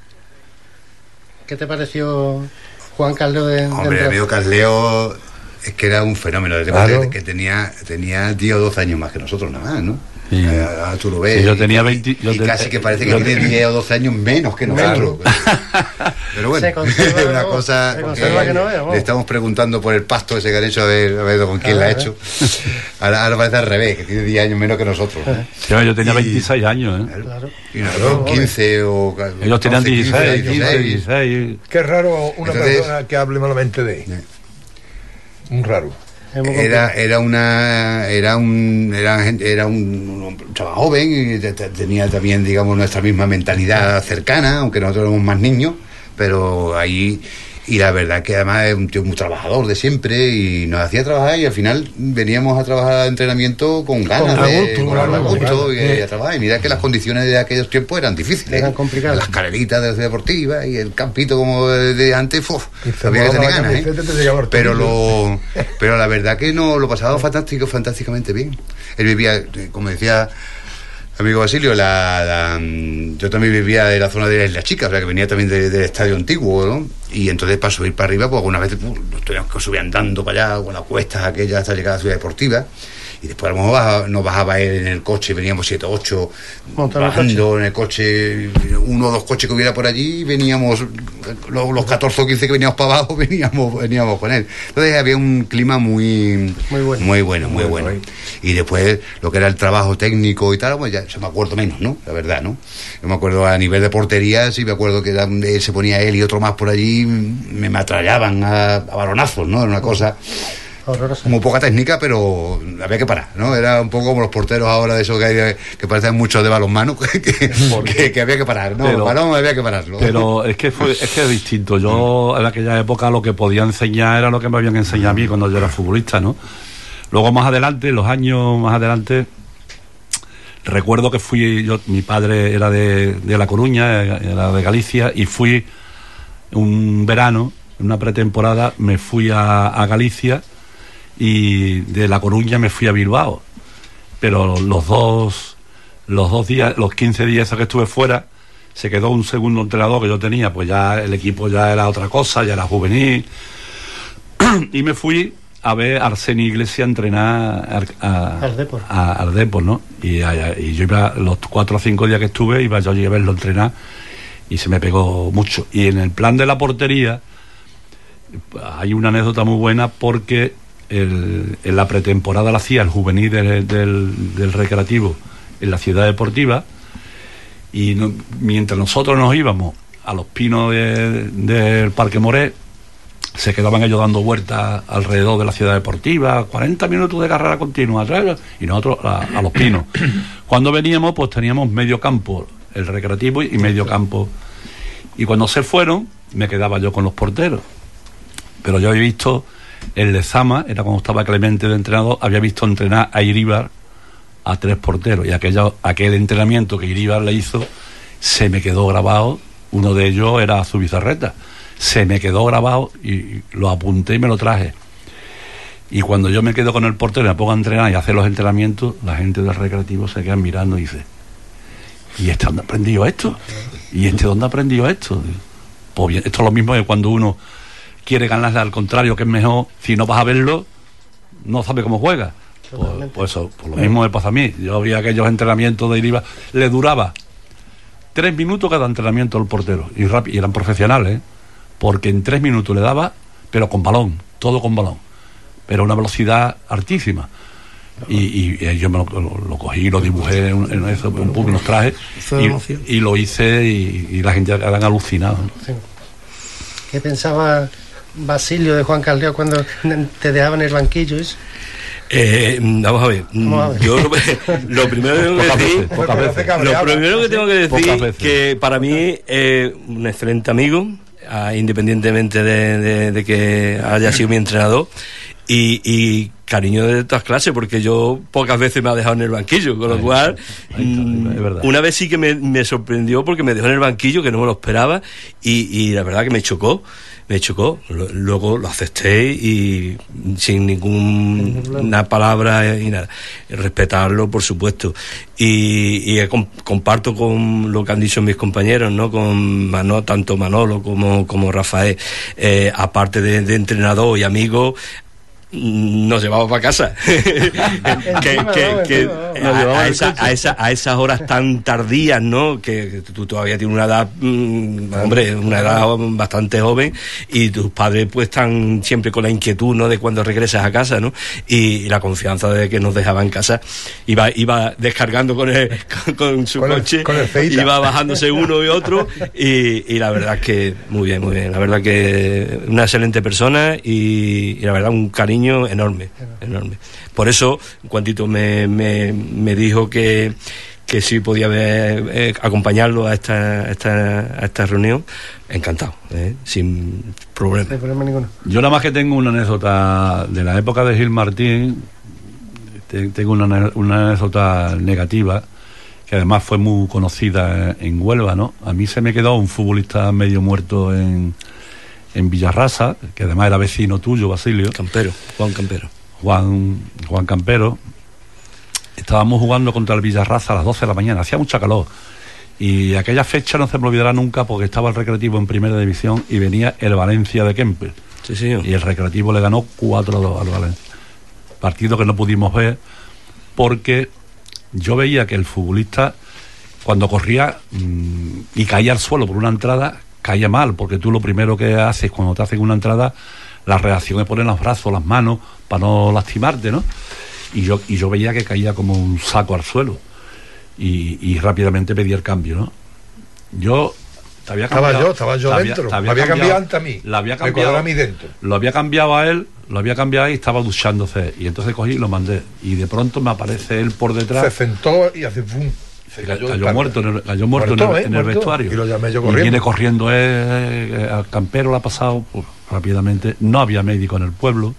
¿Qué te pareció Juan Caldeo de, de Hombre, entrenador? amigo Carleo es que era un fenómeno. De Claro. que, que tenía tenía diez o doce años más que nosotros nada más, ¿no? Sí. Eh, ahora tú lo ves. Sí, yo y- tenía y- veinte yo y ten- casi que parece que yo tiene ten- diez o doce años menos que nosotros. Pero bueno, Se conserva, es una ¿no? cosa. Se porque conserva que no vea, vamos. le estamos preguntando por el pasto ese que han hecho, a ver, a ver con quién A la ha ver, hecho. Ahora, ahora parece al revés, que tiene diez años menos que nosotros. ¿no? Yo, yo tenía Y- veintiséis años, ¿eh? Claro. Y nosotros quince o. Ellos tenían once, quince, dieciséis, quince, dieciséis. dieciséis. Qué raro una Entonces- persona que hable malamente de él. Un raro. Es muy Era, complicado. era una era un era, gente- era un, un chaval joven y te- te- tenía también, digamos, nuestra misma mentalidad cercana, aunque nosotros éramos más niños, pero ahí, y la verdad que además es un tío muy trabajador de siempre y nos hacía trabajar, y al final veníamos a trabajar a entrenamiento con ganas Con de, gusto, con claro, gusto, con y, ganas. a trabajar. Y mira que las condiciones de aquellos tiempos eran difíciles, Eran ¿eh? complicadas. Las carreritas de la ciudad deportiva y el campito como de, de antes, ¡fuf! Y se había que volaba tener la ganas, ¿eh? camiseta y te llegaba el Pero tobillo. lo pero la verdad que no lo pasaba fantástico, fantásticamente bien. Él vivía, eh, como decía amigo Basilio, la, la, mm, yo también vivía de la zona de la Chica, o sea que venía también de- del estadio antiguo, ¿no? Y entonces para subir para arriba, pues algunas veces pues, nos teníamos que subir andando para allá, con las cuestas aquellas hasta llegar a la ciudad deportiva. Y después a lo mejor baja- nos bajaba él en el coche, veníamos siete o ocho Montando el bajando en el coche, uno o dos coches que hubiera por allí, y veníamos, los, los catorce o quince que veníamos para abajo, veníamos, veníamos con él. Entonces había un clima muy, Muy bueno. muy bueno, muy Muy bueno. bueno. Y después lo que era el trabajo técnico y tal, pues ya se me acuerdo menos, ¿no? La verdad, ¿no? Yo me acuerdo a nivel de portería, sí me acuerdo que era- él se ponía él y otro más por allí, me matrallaban a, a balonazos, ¿no? Era una cosa Horroroso. como poca técnica, pero había que parar, ¿no? Era un poco como los porteros ahora de esos que, hay, que parecen muchos de balonmano, que, que, que había que parar, ¿no? Pero- el balón había que pararlo. Pero es que fue, es que es distinto. Yo en aquella época lo que podía enseñar era lo que me habían enseñado a mí cuando yo era futbolista, ¿no? Luego más adelante, los años más adelante, recuerdo que fui, yo, mi padre era de, de La Coruña, era de Galicia, y fui un verano, en una pretemporada, me fui a, a Galicia, y de La Coruña me fui a Bilbao. Pero los dos, los dos días, los quince días esos que estuve fuera, se quedó un segundo entrenador que yo tenía, pues ya el equipo ya era otra cosa, ya era juvenil. Y me fui a ver a Arseni Iglesias entrenar a, a, Al Depor. a- al Depor, ¿no? Y, a- y yo iba, los cuatro o cinco días que estuve, iba yo allí a verlo entrenar, y se me pegó mucho. Y en el plan de la portería, hay una anécdota muy buena porque el, en la pretemporada la hacía el juvenil del, del, del Recreativo en la Ciudad Deportiva, y no, mientras nosotros nos íbamos a los pinos de, del Parque Moré, se quedaban ellos dando vueltas alrededor de la Ciudad Deportiva, cuarenta minutos de carrera continua, ¿sabes? Y nosotros a, a los pinos. Cuando veníamos, pues teníamos medio campo el Recreativo y medio campo. Y cuando se fueron, me quedaba yo con los porteros. Pero yo había visto el Lezama, era cuando estaba Clemente de entrenador, había visto entrenar a Iríbar a tres porteros. Y aquello, aquel entrenamiento que Iríbar le hizo, se me quedó grabado. Uno de ellos era Zubizarreta. Se me quedó grabado y lo apunté y me lo traje. Y cuando yo me quedo con el portero y me pongo a entrenar y a hacer los entrenamientos, la gente del Recreativo se quedan mirando y dice: ¿y este dónde ha aprendido esto? ¿Y este dónde ha aprendido esto? Pues bien, esto es lo mismo que cuando uno quiere ganarle al contrario, que es mejor, si no vas a verlo, no sabe cómo juega. Pues, pues eso, pues lo mismo me pasa a mí. Yo vi aquellos entrenamientos de Iriba, le duraba tres minutos cada entrenamiento al portero, y, rápido, y eran profesionales, ¿eh? Porque en tres minutos le daba, pero con balón, todo con balón, pero a una velocidad altísima. Y, y, y yo me lo, lo, lo cogí, lo dibujé en, en eso, un poco, en los trajes, y, y lo hice, y, y la gente eran alucinados, ¿no? Sí. ¿Qué pensaba Basilio de Juan Caldeo cuando te dejaba en el banquillo? ¿Es? Eh, vamos a ver, Vamos a ver. yo lo, lo primero que tengo que decir, Pocas veces. lo primero que tengo que decir veces. que para mí es un excelente amigo, ah, independientemente de, de, de que haya sido mi entrenador, y, y cariño de todas clases, porque yo pocas veces me ha dejado en el banquillo, con lo Ahí cual está, ahí está, es verdad. una vez sí que me, me sorprendió porque me dejó en el banquillo, que no me lo esperaba, y, y la verdad que me chocó. Me chocó, luego lo acepté y sin ninguna palabra y nada, respetarlo, por supuesto. Y, y comparto con lo que han dicho mis compañeros, ¿no? Con Manolo, tanto Manolo como, como Rafael, eh, aparte de, de entrenador y amigo, nos llevamos para casa. que, que, que a, a, esa, a, esa, a esas horas tan tardías, ¿no? Que, que tú todavía tienes una edad, mmm, hombre, una edad bastante joven, y tus padres pues están siempre con la inquietud, ¿no? De cuando regresas a casa, ¿no? Y, y la confianza de que nos dejaba en casa. Iba, iba descargando con, el, con, con su con coche, el, con el feita. Iba bajándose uno y otro, y, y la verdad es que muy bien, muy bien. La verdad que una excelente persona, y, y la verdad un cariño enorme, enorme. Por eso, cuantito me, me, me dijo que, que sí podía ver, eh, acompañarlo a esta, a esta, a esta reunión, encantado, eh, sin problema. No hay problema ninguno. Yo nada más que tengo una anécdota de la época de Gil Martín, te, tengo una, una anécdota negativa, que además fue muy conocida en Huelva, ¿no? A mí se me quedó un futbolista medio muerto en en Villarrasa, que además era vecino tuyo, Basilio. Campero, Juan Campero. Juan, Juan Campero. Estábamos jugando contra el Villarrasa a las doce de la mañana, hacía mucha calor. Y aquella fecha no se me olvidará nunca, porque estaba el Recreativo en primera división y venía el Valencia de Kemper. Sí, señor. Y el Recreativo le ganó cuatro a dos al Valencia. Partido que no pudimos ver porque yo veía que el futbolista, cuando corría mmm, y caía al suelo por una entrada, caía mal, porque tú lo primero que haces cuando te hacen una entrada, la reacción es poner los brazos, las manos, para no lastimarte, ¿no? Y yo, y yo veía que caía como un saco al suelo, y, y rápidamente pedí el cambio, ¿no? Yo te había estaba cambiado, yo, estaba yo te había, dentro, te había había cambiado, cambiado antes a mí, lo había me cambiado cuadraba a mí dentro. Lo había cambiado a él, lo había cambiado y estaba duchándose, y entonces cogí y lo mandé, y de pronto me aparece él por detrás. Se sentó y hace ¡fum! Se cayó, cayó, muerto, en el, cayó muerto, muerto, en el, ¿eh? en el muerto. vestuario. Y lo llamé yo y corriendo. viene corriendo eh, eh, al Campero, lo ha pasado pues, rápidamente. No había médico en el pueblo.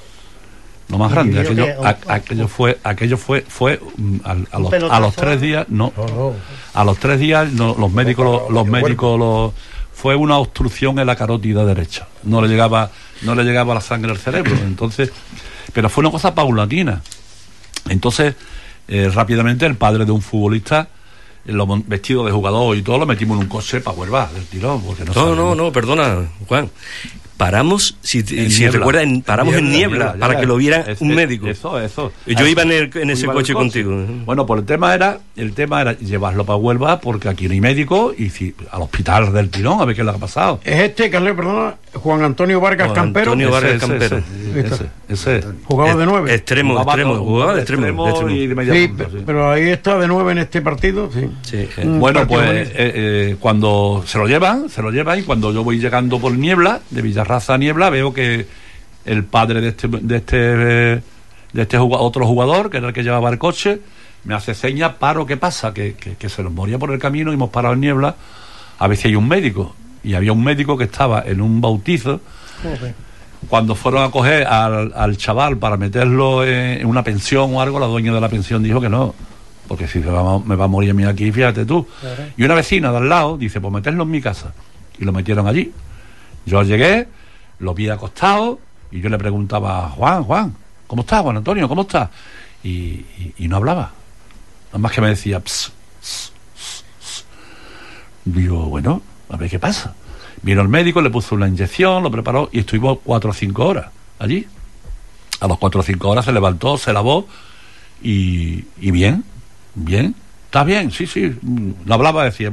Lo más grande, aquello, que, a, aquello fue, aquello fue, fue um, a, a, los, a los tres días, no, no, no. a los tres días no, los médicos, no, los, los médicos, los, fue una obstrucción en la carótida derecha. No le llegaba, no le llegaba la sangre al cerebro. Entonces, pero fue una cosa paulatina. Entonces, eh, rápidamente el padre de un futbolista, lo vestido de jugador y todo, lo metimos en un coche para Huelva del tirón, porque no no no no perdona, Juan, paramos, si, En si niebla. recuerdas, en- paramos en niebla, niebla, ya para ves. que lo viera Es- un es- médico. Eso, eso. Yo A iba en, eso. el- en ese Iba coche el contigo. Bueno, pues el tema era, el tema era llevarlo para Huelva porque aquí no hay médico y si, al hospital del tirón a ver qué le ha pasado. Es este, Carles, perdona, Juan Antonio Vargas Juan Campero. Antonio Vargas Ese, Campero. Ese, ese, ese. Jugaba de nueve. Extremo, Jugaba extremo, todo, jugaba de extremo extremo. de extremo. y de media Sí, punta, pe- sí. pero ahí está de nueve en este partido. Sí. Sí, eh. Un Bueno, partido pues bonito. eh, eh, cuando se lo llevan, se lo llevan y cuando yo voy llegando por Niebla, de Villarraza a Niebla, veo que el padre de este de este eh, de este juga- otro jugador, que era el que llevaba el coche, me hace señas, paro, ¿qué pasa? Que, que, que se nos moría por el camino y hemos parado en Niebla a ver si hay un médico. Y había un médico que estaba en un bautizo. Joder. Cuando fueron a coger al, al chaval para meterlo en, en una pensión o algo, la dueña de la pensión dijo que no, porque si se va, me va a morir a mí aquí, fíjate tú. Claro. Y una vecina de al lado dice, pues meterlo en mi casa. Y lo metieron allí. Yo llegué, lo vi acostado y yo le preguntaba, Juan, Juan, ¿cómo estás, Juan Antonio? ¿Cómo estás? Y, y, y no hablaba. Nada más que me decía, ps, ps, ps, ps. Digo, bueno, a ver qué pasa. Vino el médico, le puso una inyección, lo preparó y estuvimos cuatro o cinco horas allí. A las cuatro o cinco horas se levantó, se lavó y, y bien, bien, está bien, sí, sí. No hablaba, decía.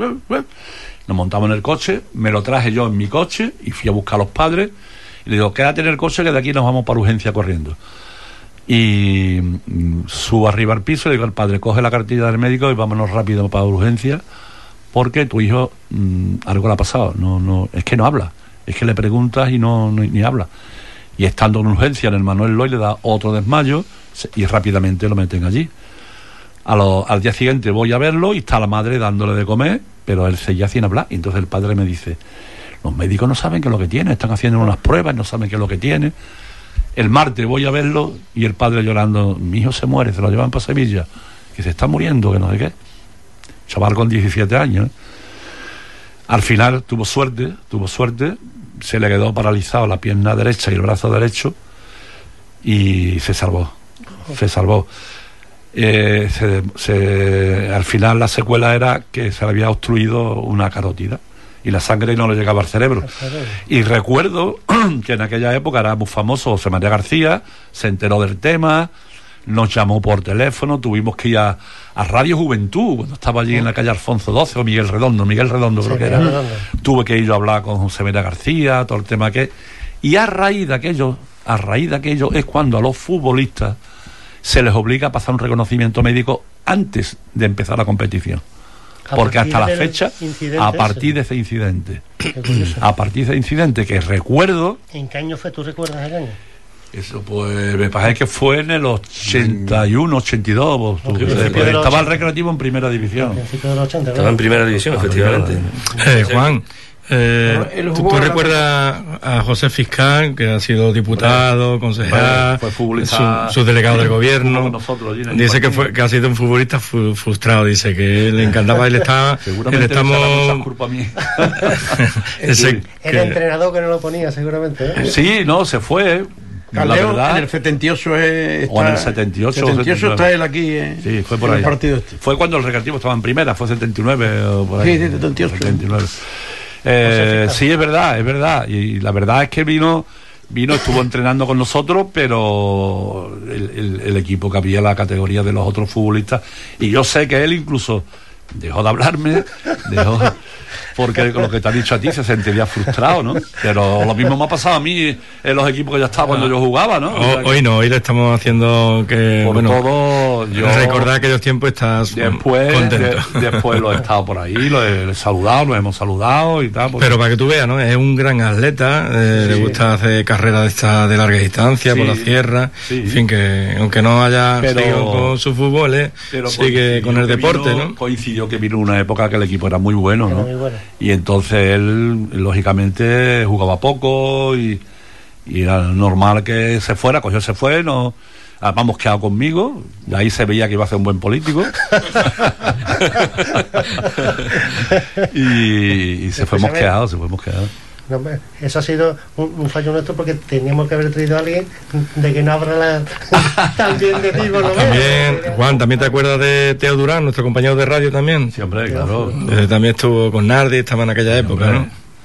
Nos montamos en el coche, me lo traje yo en mi coche y fui a buscar a los padres y le digo, quédate en el coche que de aquí nos vamos para urgencia corriendo. Y mm, subo arriba al piso y le digo al padre, coge la cartilla del médico y vámonos rápido para urgencia porque tu hijo mmm, algo le ha pasado. No, no, es que no habla, es que le preguntas y no, no ni habla. Y estando en urgencia en el Manuel Loy le da otro desmayo y rápidamente lo meten allí. A lo, al día siguiente voy a verlo y está la madre dándole de comer, pero él seguía sin hablar. Y entonces el padre me dice, los médicos no saben qué es lo que tiene, están haciendo unas pruebas, no saben qué es lo que tiene. El martes voy a verlo y el padre llorando, mi hijo se muere, se lo llevan para Sevilla, que se está muriendo, que no sé qué. Chaval con diecisiete años. ¿eh? Al final tuvo suerte, tuvo suerte, se le quedó paralizado la pierna derecha y el brazo derecho y se salvó, se salvó. Eh, se, se, al final la secuela era que se le había obstruido una carótida y la sangre no le llegaba al cerebro. Y recuerdo que en aquella época era muy famoso José María García, se enteró del tema, nos llamó por teléfono, tuvimos que ir a, a Radio Juventud cuando estaba allí en la calle Alfonso doce o Miguel Redondo, Miguel Redondo creo Sí, que era. Miguel Redondo. Tuve que ir a hablar con José María García, todo el tema que... Y a raíz de aquello, a raíz de aquello es cuando a los futbolistas se les obliga a pasar un reconocimiento médico antes de empezar la competición. A Porque partir hasta la del fecha, incidente a ese. partir de ese incidente, Qué curioso. a partir de ese incidente que recuerdo, ¿En qué año fue? ¿Tú recuerdas el año? eso pues me parece que fue en el ochenta y uno, ochenta y dos, vos, tú, Ok, eh, principio pues de los estaba el ochenta. recreativo en primera Al división. principio de los ochenta, Estaba en ¿verdad? primera división, efectivamente. Eh, Juan, eh, Ahora, él ¿tú, jugó tú en la- recuerdas a José Fiscal, que ha sido diputado, concejal, Fue futbolista- su, su delegado del Jugó gobierno? con nosotros allí en el Dice que, partido. fue, que ha sido un futbolista fu- frustrado, dice que le encantaba, él estaba, él Seguramente le echará muchas estamos... culpas a mí. ese- El que- entrenador que no lo ponía, seguramente. ¿eh? Sí, no, se fue. La Caldeo, verdad, en el setenta y ocho es, está, O en el setenta y ocho, setenta y ocho setenta y nueve. está él aquí eh, sí, fue por en ahí. el partido este. Fue cuando el recreativo estaba en primera, fue setenta y nueve o por ahí. Sí, sí, setenta y ocho. setenta y nueve. Eh, sí, es verdad, es verdad. Y la verdad es que vino, vino, estuvo entrenando con nosotros, pero el, el- el equipo que había la categoría de los otros futbolistas. Y yo sé que él incluso dejó de hablarme, dejó, porque lo que te ha dicho a ti se sentiría frustrado, ¿no? Pero lo mismo me ha pasado a mí en los equipos que ya estaba cuando yo jugaba, ¿no? O sea ho- que hoy no, hoy le estamos haciendo que, por bueno, todo, yo recordar aquellos tiempos estás después, contento. de- después lo he estado por ahí, lo he, lo he saludado, lo hemos saludado y tal. porque- Pero para que tú veas, ¿no? Es un gran atleta, eh, Sí. le gusta hacer carreras de esta de larga distancia Sí. por la sierra, Sí. en fin, que aunque no haya Pero- seguido con su fútbol, eh, pero sigue coincidió con el que deporte, vino- ¿no? Coincidió que vino una época que el equipo era muy bueno, Era ¿no? muy bueno. Y entonces él, lógicamente, jugaba poco y, y era normal que se fuera, cogió, se fue, no... Además, mosqueado conmigo, y ahí se veía que iba a ser un buen político. y, y se fue mosqueado, se fue mosqueado. No, hombre, eso ha sido un, un fallo nuestro porque teníamos que haber traído a alguien de que no habla la, también de ti, por lo menos. También, Juan, ¿también te acuerdas de Teo Durán, nuestro compañero de radio también? Sí, hombre, claro. Eh, también estuvo con Nardi, estaba en aquella época, hombre. ¿no?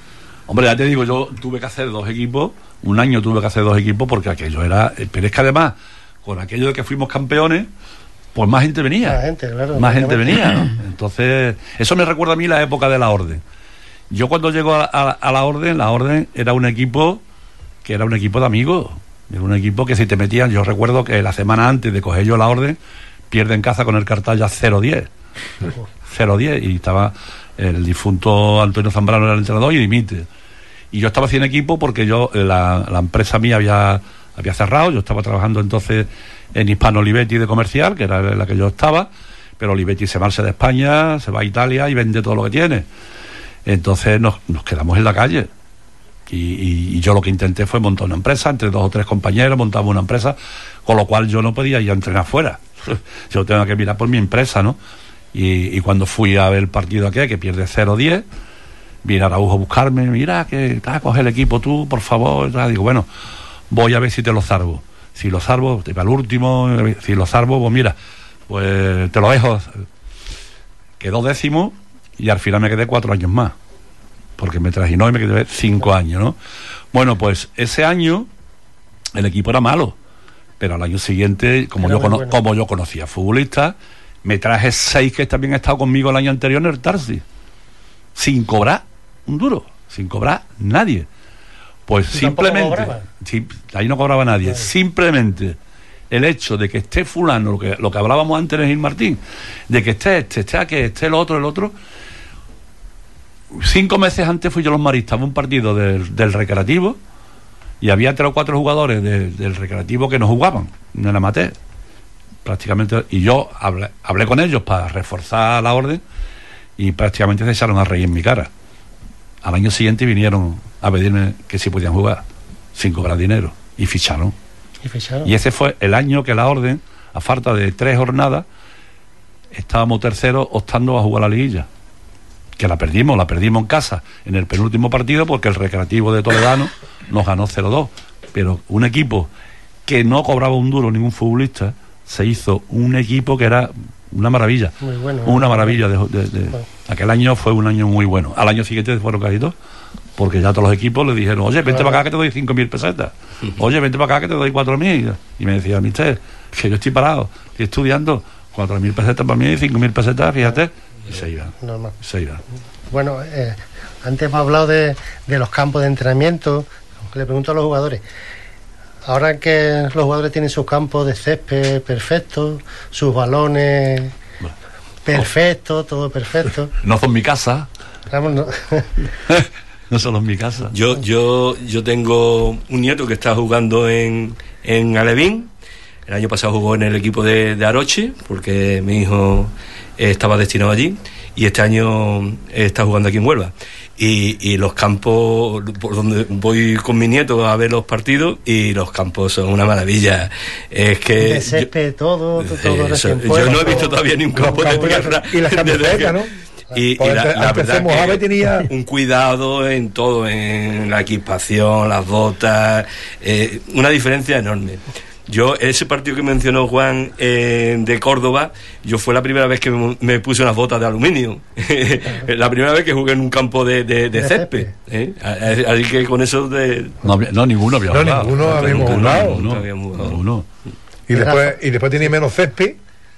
Hombre, ya te digo, yo tuve que hacer dos equipos, un año tuve que hacer dos equipos porque aquello era... Pero es que además, con aquello de que fuimos campeones, pues más gente venía. Más gente, claro. Más gente venía, ¿no? Entonces, eso me recuerda a mí la época de la Orden. Yo cuando llego a, a, a la Orden, la Orden era un equipo que era un equipo de amigos. Era un equipo que si te metían, yo recuerdo que la semana antes de coger yo la Orden, pierde en casa con el cartel ya cero diez. cero diez, y estaba el difunto Antonio Zambrano, era el entrenador, y dimite. Y yo estaba sin equipo porque yo, la, la empresa mía había, había cerrado. Yo estaba trabajando entonces en Hispano Olivetti de comercial, que era la que yo estaba, pero Olivetti se marcha de España, se va a Italia y vende todo lo que tiene. Entonces nos, nos quedamos en la calle. Y, y, y yo lo que intenté fue montar una empresa, entre dos o tres compañeros montamos una empresa, con lo cual yo no podía ir a entrenar fuera. Yo tengo que mirar por mi empresa, ¿no? Y, y cuando fui a ver el partido aquel, que pierde cero diez, viene Araujo a buscarme, mira, que ah, coge el equipo tú, por favor. Digo, bueno, voy a ver si te lo salvo. Si lo salvo, te va al último. Si lo salvo, pues mira, pues te lo dejo. Quedó décimo y al final me quedé cuatro años más, porque me trajinó y me quedé cinco años, ¿no? Bueno, pues ese año el equipo era malo, pero al año siguiente, como, yo, cono- bueno. como yo conocía futbolistas, me traje seis que también han estado conmigo el año anterior en el Tarsi, sin cobrar un duro, sin cobrar nadie. Pues simplemente, sí, ahí no cobraba nadie, claro. Simplemente el hecho de que esté fulano, lo que, lo que hablábamos antes de Gil Martín, de que esté este, esté aquel, esté el otro, el otro. Cinco meses antes fui yo a los Maristas, un partido del, del Recreativo, y había tres o cuatro jugadores de, del Recreativo que no jugaban, en el amateur, prácticamente, y yo hablé, hablé con ellos para reforzar la orden, y prácticamente se echaron a reír en mi cara. Al año siguiente vinieron a pedirme que si podían jugar, sin cobrar dinero, y ficharon. Y ficharon. Y ese fue el año que la orden, a falta de tres jornadas, estábamos terceros optando a jugar la liguilla. Que la perdimos, la perdimos en casa en el penúltimo partido porque el Recreativo de Toledano nos ganó cero dos. Pero un equipo que no cobraba un duro ningún futbolista, se hizo un equipo que era una maravilla. Muy bueno. Una maravilla. De, de, de... Bueno. Aquel año fue un año muy bueno. Al año siguiente fueron casi todos, porque ya todos los equipos le dijeron, oye, vente para acá que te doy cinco mil pesetas. Oye, vente para acá que te doy cuatro mil. Y me decía, mister, que yo estoy parado, estoy estudiando, cuatro mil pesetas para mí y cinco mil pesetas, fíjate. Y se iba. Normal. Se iba. Bueno, eh, antes hemos hablado de, de los campos de entrenamiento. Le pregunto a los jugadores. Ahora que los jugadores tienen sus campos de césped perfectos, sus balones bueno, perfectos, oh. todo perfecto. No son mi casa. Vamos, no. No son mi casa. Yo, yo, yo tengo un nieto que está jugando en, en Alevín. El año pasado jugó en el equipo de, de Aroche, porque mi hijo eh, estaba destinado allí. Y este año está jugando aquí en Huelva. Y, y los campos, por donde voy con mi nieto a ver los partidos, y los campos son una maravilla. Es que de césped, todo, todo. Eso, yo no he visto todavía ni un campo de tierra. Y la camiseta, ¿no? Y, y la, la verdad que tenía un cuidado en todo, en la equipación, las botas, eh, una diferencia enorme. Yo, ese partido que mencionó Juan eh, de Córdoba, yo fue la primera vez que me, me puse unas botas de aluminio. La primera vez que jugué en un campo de, de, de césped. ¿eh? Así que con eso de... No, no ninguno había no, jugado. Ninguno habíamos jugado. No, no, no, no. Y después, y después tenía menos césped,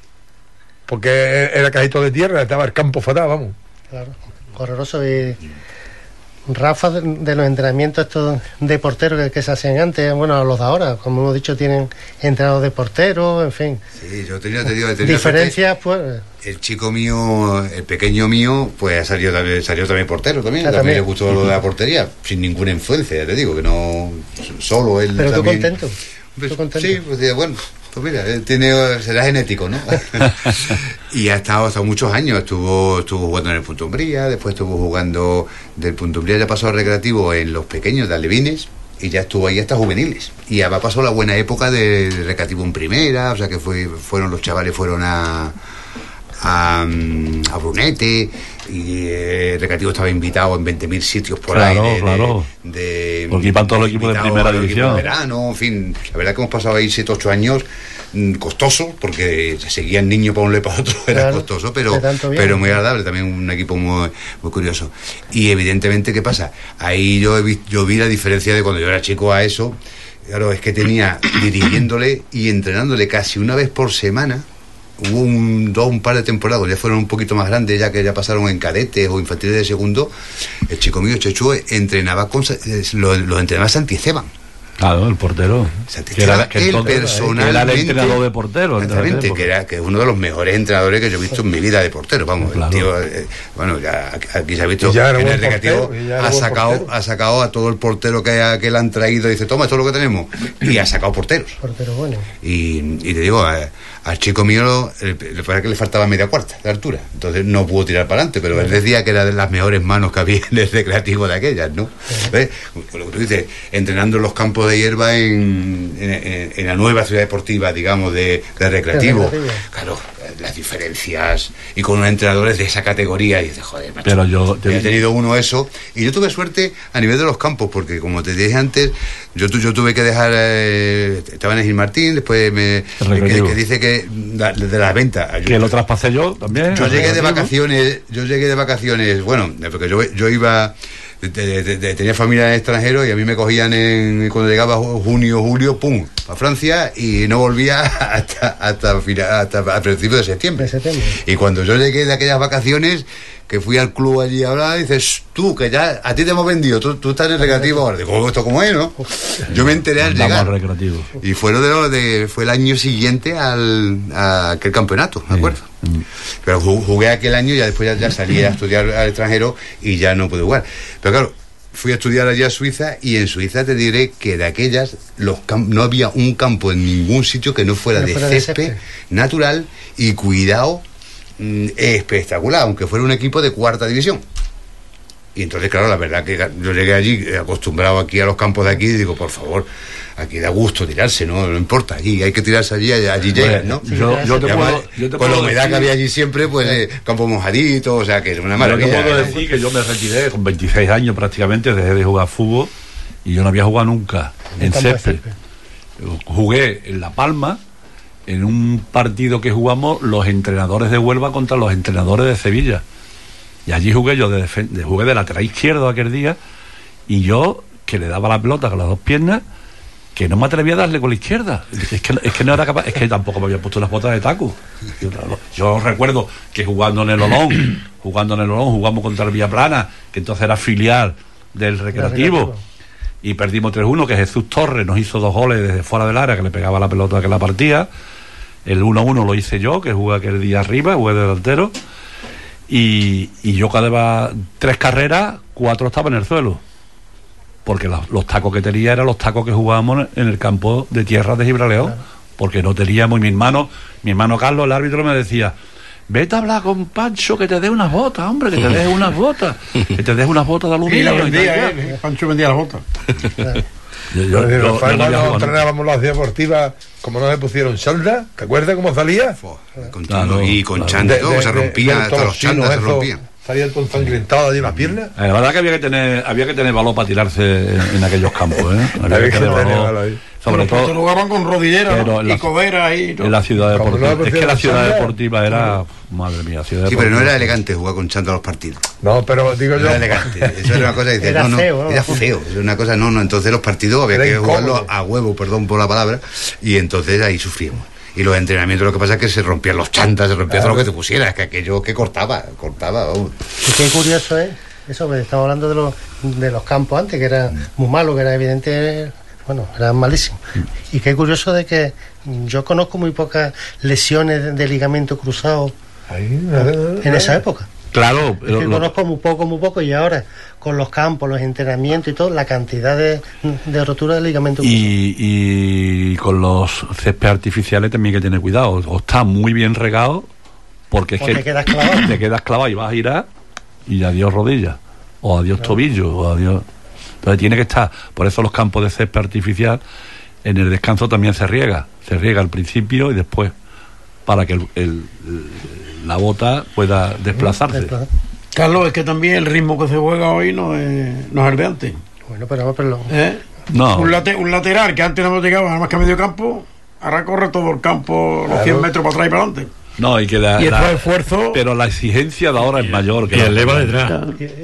porque era casi todo de tierra, estaba el campo fatal, vamos. Claro, horroroso. Y Rafa, de, de los entrenamientos estos de porteros que, que se hacían antes, bueno, los de ahora, como hemos dicho, tienen entrenadores de porteros, en fin. Sí, yo tenía, te digo, tenía diferencias, pues. El chico mío, el pequeño mío, pues salió también, salió también portero también, ah, también, también le gustó lo de la portería, sin ninguna influencia, te digo, que no, solo él. Pero también, tú contento. Pues, ¿Tú contento? Sí, pues bueno. Pues mira, tiene, será genético, ¿no? Y ha estado hasta muchos años, estuvo estuvo jugando en el Punto Umbría, después estuvo jugando del Punto Umbría, ya pasó al Recreativo en los pequeños de Alevines, y ya estuvo ahí hasta juveniles. Y ya pasó la buena época de, de Recreativo en primera, o sea que fue fueron los chavales, fueron a a, a Brunete, y eh, el Recreativo estaba invitado en veinte mil sitios por claro, ahí de, claro. de, de porque iban todos los equipos de primera división, de verano, en fin, la verdad que hemos pasado ahí siete ocho años mm, costoso, porque se seguían niños para un lado y para otro, era Claro, costoso, pero, de tanto bien. pero muy agradable, también un equipo muy, muy curioso. Y evidentemente, ¿qué pasa? Ahí yo, he vi, yo vi la diferencia de cuando yo era chico a eso. Claro, es que tenía dirigiéndole y entrenándole casi una vez por semana. Hubo un, dos, un par de temporadas, ya fueron un poquito más grandes, ya que ya pasaron en cadetes o infantiles de segundo. El chico mío, Chechu, entrenaba con, lo, lo entrenaba Santi Esteban. Claro, el portero. Que era, que el personalmente, era el entrenador de portero. Exactamente, que era que es uno de los mejores entrenadores que yo he visto en mi vida de portero. Vamos, claro. El tío, eh, bueno, ya aquí se ha visto en el recreativo, ha sacado, portero. ha sacado a todo el portero que, ha, que le han traído, y dice, toma, esto es lo que tenemos. Y ha sacado porteros. Portero bueno. Y, y te digo, a, al chico mío le parece que le faltaba media cuarta de altura, entonces no pudo tirar para adelante, pero él decía que era de las mejores manos que había en el recreativo de aquellas, ¿no? ¿Ves? Lo que tú dices, entrenando en los campos de hierba en, en, en la nueva ciudad deportiva, digamos, de, de recreativo. recreativo. Claro, las diferencias, y con unos entrenadores de esa categoría, y dices, joder, macho, pero yo te... he tenido uno eso, y yo tuve suerte a nivel de los campos, porque como te dije antes, yo, yo tuve que dejar, eh, estaba en Gil Martín, después me que, que dice que de, de las ventas, que yo, lo traspasé yo también. Yo llegué de vacaciones, yo llegué de vacaciones, bueno, porque yo, yo iba, de, de, de, de, tenía familia en extranjero, y a mí me cogían en, cuando llegaba junio, julio, pum, a Francia, y no volvía hasta hasta, hasta, hasta a principios de septiembre. de septiembre. Y cuando yo llegué de aquellas vacaciones, que fui al club allí a hablar, dices, tú, que ya a ti te hemos vendido, tú, tú estás en el recreativo ahora. Digo, ¿esto cómo es, no? Yo me enteré al llegar. Al recreativo. Y fue, lo de, lo de, fue el año siguiente al, a aquel campeonato, ¿me acuerdo? Sí. Pero jugué aquel año y ya después ya, ya salí a estudiar al extranjero y ya no pude jugar. Pero claro, fui a estudiar allá a Suiza, y en Suiza te diré que de aquellas los no había un campo en ningún sitio que no fuera, no de, fuera césped, de césped natural y cuidado espectacular, aunque fuera un equipo de cuarta división. Y entonces, claro, la verdad que yo llegué allí acostumbrado aquí a los campos de aquí, y digo, por favor, aquí da gusto tirarse, no, no importa, aquí hay que tirarse allí, allí llegas, ¿no? Sí, yo, yo, te puedo, yo te con la humedad decir, que había allí siempre, pues eh, campo mojadito, o sea, que es una maravilla. Yo te puedo ¿eh? decir que yo me retiré con veintiséis años prácticamente, dejé de jugar fútbol, y yo no había jugado nunca en césped. Jugué en La Palma, en un partido que jugamos los entrenadores de Huelva contra los entrenadores de Sevilla, y allí jugué yo de, de jugué de lateral izquierdo aquel día, y yo que le daba la pelota con las dos piernas, que no me atrevía a darle con la izquierda, es que, es que no era capaz, es que tampoco me había puesto unas botas de taco. Yo, yo recuerdo que jugando en el Olón jugando en el Olón jugamos contra el Villaplana, que entonces era filial del Recreativo, y perdimos tres uno, que Jesús Torres nos hizo dos goles desde fuera del área, que le pegaba la pelota que la partía. El uno uno lo hice yo, que jugué aquel día arriba, jugué de delantero, y, y yo cada tres carreras, cuatro estaba en el suelo, porque los, los tacos que tenía eran los tacos que jugábamos en el campo de tierra de Gibraleón, claro. Porque no teníamos, y mi hermano, mi hermano Carlos, el árbitro, me decía, vete a hablar con Pancho que te dé unas botas, hombre, que te des unas botas, que te des unas botas de aluminio. Y la vendía, eh, Pancho vendía las botas. Claro. Yo, yo, yo, yo, yo no cuando entrenábamos las deportivas, como no le pusieron chalda, ¿te acuerdas cómo salía? Con claro, y con claro. Chanda, todo, se rompía, hasta los chandas se rompían. Salía todo ensangrentado allí en las piernas. La verdad que había que tener, había que tener valor para tirarse en, en aquellos campos, ¿eh? Había, había que tener valor. valor sobre todo. Se jugaban con rodilleras, ¿no? Y coderas y todo. En la ciudad deportiva. No es que la ciudad deportiva era, madre mía, ciudad sí, deportiva. Pero no era elegante jugar con chanda los partidos. No, pero digo no yo. Era elegante. Eso era una cosa que dices, era no, no, feo, ¿no? Era feo. Era una cosa, no, no. Entonces los partidos había era que incómodo. Jugarlos a huevo, perdón por la palabra, y entonces ahí sufrimos. Y los entrenamientos, lo que pasa es que se rompían los chantas, se rompía claro. Todo lo que te pusieras, que aquello que cortaba, cortaba. Oh. Y qué curioso es, eso que estamos hablando de los, de los campos antes, que eran muy malos, que era evidente, bueno, eran malísimos. Y qué curioso de que yo conozco muy pocas lesiones de, de ligamento cruzado Ahí, en, en esa época. Claro, es que lo, conozco muy poco, muy poco, y ahora con los campos, los entrenamientos y todo, la cantidad de, de rotura de ligamento cruzado. Y, y con los césped artificiales también hay que tener cuidado, o está muy bien regado, porque es o que te quedas clavado. te quedas clavado y vas a girar y adiós rodillas, o adiós claro. tobillo, o adiós. Entonces tiene que estar, por eso los campos de césped artificial en el descanso también se riega, se riega al principio y después, para que el, el, la bota pueda desplazarse. Carlos, es que también el ritmo que se juega hoy no es, no es el de antes. Bueno, pero vamos, pero ¿Eh? no. Un, late, un lateral que antes no hemos llegado nada más que a medio campo, ahora corre todo el campo, los Claro. cien metros para atrás y para adelante. No, y que la, Y el la- esfuerzo. pero la exigencia de ahora es mayor que Que la- el leva detrás.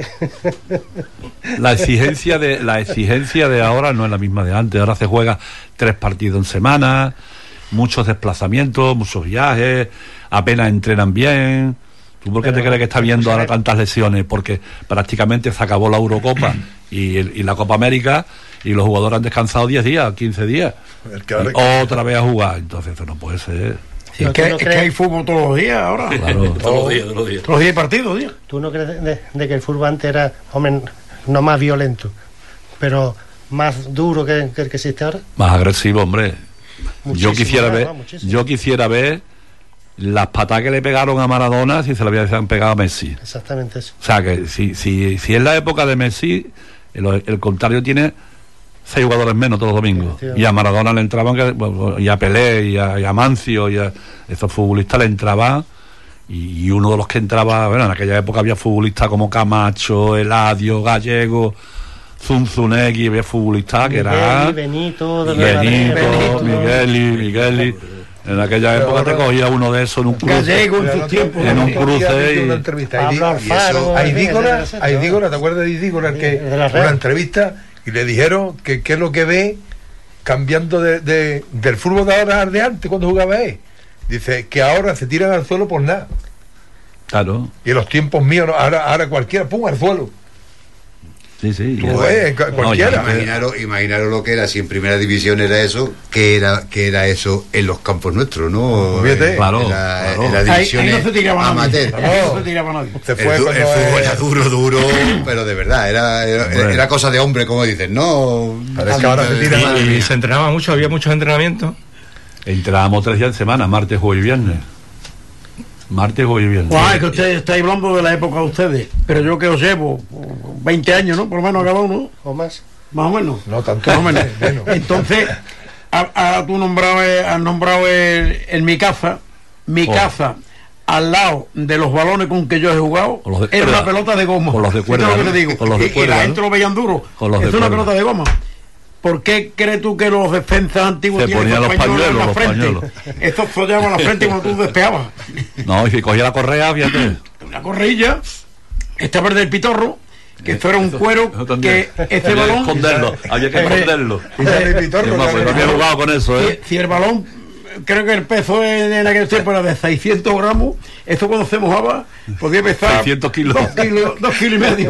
La exigencia de la exigencia de ahora no es la misma de antes. Ahora se juega tres partidos en semana, muchos desplazamientos, muchos viajes, apenas entrenan bien. ¿Tú por qué Pero, te crees que está viendo pues, ahora tantas lesiones? Porque prácticamente se acabó la Eurocopa y, el- y la Copa América y los jugadores han descansado diez días, quince días. El que ahora- Y otra vez a jugar. Entonces eso no puede ser. Sí, es, ¿tú que, no es que crees- hay fútbol todos los días ahora. Claro. Todos los días, todos los días. Todos los días hay partidos, tío. ¿Tú no crees de, de- de que el fútbol antes era, hombre, no más violento, pero más duro que, que el que existe ahora? Más agresivo, hombre. Muchísimo, yo quisiera ¿verdad? ver, Muchísimo. yo quisiera ver las patadas que le pegaron a Maradona si se le habían pegado a Messi. Exactamente eso. O sea que si, si, si es la época de Messi, el, el contrario tiene seis jugadores menos todos los domingos. Y a Maradona le entraban, que- bueno, y a Pelé, y a, y a Mancio, y a esos futbolistas le entraban. Y, y uno de los que entraba, bueno, en aquella época había futbolistas como Camacho, Eladio, Gallego, Zunzunegui, había futbolistas que eran. Miguel, Benito, de Real Madrid, Benito, Benito. Migueli, Migueli. En aquella época te cogía uno de esos en un cruce. Gallego en Pero sus no te- tiempos. en un no te- cruce ya vi y- una entrevista. Ahí Pablo di- Alfaro, a en fin, Idígora, etcétera, etcétera. a Idígora, ¿te acuerdas de Idígora? El que De la una Real. entrevista y le dijeron que qué es lo que ve cambiando de, de- del fútbol de ahora al de antes cuando jugaba él. Dice que ahora se tiran al suelo por nada. Claro, Y en los tiempos míos, no, ahora, ahora cualquiera, pum, al suelo. sí, sí. Tú ya- ves, cu- No, cualquiera. ya- Imaginaros, imaginaros lo que era, si en primera división era eso, que era, que era eso en los campos nuestros, ¿no? Fíjate. En Claro, la- claro. en las Ahí, ahí divisiones no se tiraba nadie. amateur. Ahí no se tiraba nadie. Se El, fue du- cuando el fútbol es- era duro, duro, pero de verdad, era, era, Hombre. era cosa de hombre, como dicen, ¿no? Pero es que ahora se tira- Madre Y, mía. se entrenaba mucho, había muchos entrenamientos. Entrábamos tres días en semana, martes, jueves y viernes. Martes, jueves y viernes. Guau, es que usted está hablando de la época de ustedes, pero yo que os llevo veinte años, ¿no? Por lo menos a cada uno, O más. más o menos. No tanto. Más o menos. menos. Entonces, a- ahora tú nombrado, has nombrado el, el mi casa, mi Oh. casa, al lado de los balones con que yo he jugado, Con los de era cuerda. una pelota de goma. Con los de Esto es cuerda, lo que ¿no? te digo. Con los de Y- y, cuerda, la ¿no? gente lo veían duro. Con los de es una cuerda. pelota de goma. ¿Por qué crees tú que los defensas antiguos Se tienen ponían esos los pañuelos en la pañuelos, los frente? pañuelos. Estos follaban la frente cuando tú despeabas. No, y si cogía la correa, fíjate. Una corrilla, esta verde del pitorro, que esto era un cuero Eso también. que este Había que balón. esconderlo, había que Hombre, esconderlo. Y sale el pitorro, Yo me sale acuerdo, el había pitorro. jugado con eso, ¿eh? Si, si el balón, creo que el peso en, en aquel tiempo era de seiscientos gramos, esto cuando se mojaba podía pesar seiscientos kilos. dos kilos, dos kilos y medio.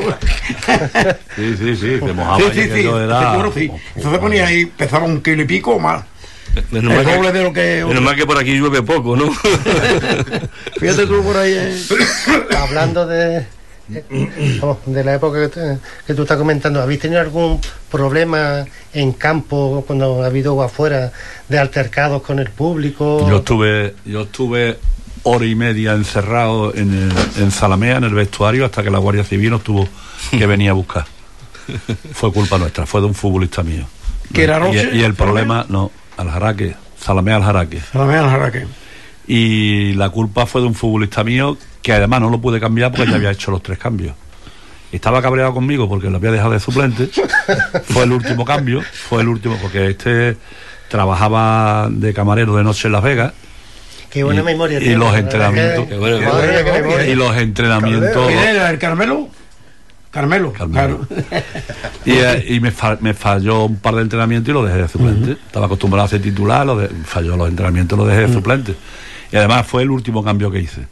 Sí, sí, sí, se mojaba. sí, y sí, sí, aquello era- ese cuero sí. Entonces ponía ahí, pesaba un kilo y pico o más. Menos El mal, doble que, de lo que. menos mal que por aquí llueve poco, ¿no? Fíjate tú por ahí. eh. Hablando de, vamos, de la época que, te- que tú estás comentando, ¿habéis tenido algún problema en campo cuando ha habido afuera de altercados con el público? Yo estuve, yo estuve hora y media encerrado en, el- en Zalamea, en el vestuario, hasta que la Guardia Civil nos tuvo que venir a buscar. Fue culpa nuestra, fue de un futbolista mío. ¿Que era y, Roche? y el problema, no, Aljaraque, Zalamea Aljaraque. Se la vean al jaraque. Y la culpa fue de un futbolista mío que además no lo pude cambiar porque ya había hecho los tres cambios. Estaba cabreado conmigo porque lo había dejado de suplente. Fue el último cambio, fue el último, porque este trabajaba de camarero de noche en Las Vegas. Qué buena y- memoria y tiene, los la verdad entrenamientos. que- Qué bueno, qué Madre mía, qué bueno. memoria. Y los entrenamientos. ¿Quién era el Carmelo? Carmelo, Carmelo. claro. Y, eh, y me, fa- me falló un par de entrenamientos y lo dejé de suplente. Estaba acostumbrado a ser titular, lo de- falló los entrenamientos y lo dejé de suplente. Y además fue el último cambio que hice.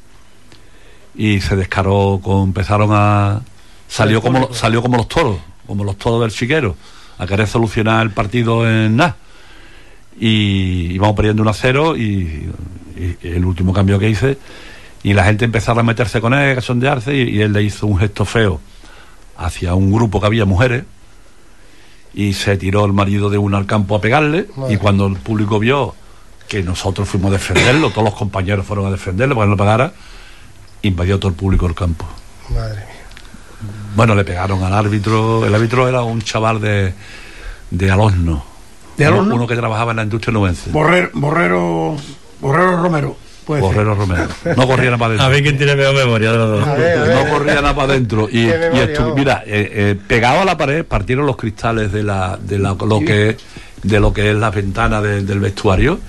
Y se descaró, con, empezaron a... Salió como, salió como los toros, como los toros del chiquero, a querer solucionar el partido en nada. Y íbamos perdiendo uno a cero y, y- y el último cambio que hice, y la gente empezaba a meterse con él, a sondearse, y, y él le hizo un gesto feo hacia un grupo que había mujeres, y se tiró el marido de una al campo a pegarle. Madre. Y cuando el público vio que nosotros fuimos a defenderlo, todos los compañeros fueron a defenderlo para que no lo pegara, invadió todo el público el campo. Madre mía. Bueno, le pegaron al árbitro. El árbitro era un chaval de, de Alosno, ¿De uno, Alosno? uno que trabajaba en la industria nubense. Borrero, Borrero, Borrero Romero. Puede ser. Borrero Romero. No corría nada para adentro. A ver quién tiene mejor memoria de los dos. A ver, a ver. No corría nada para adentro. Y, Qué y memoria, estu- vamos. mira, eh, eh, pegado a la pared, partieron los cristales de la, de la, lo que de lo que es la ventana de- del vestuario,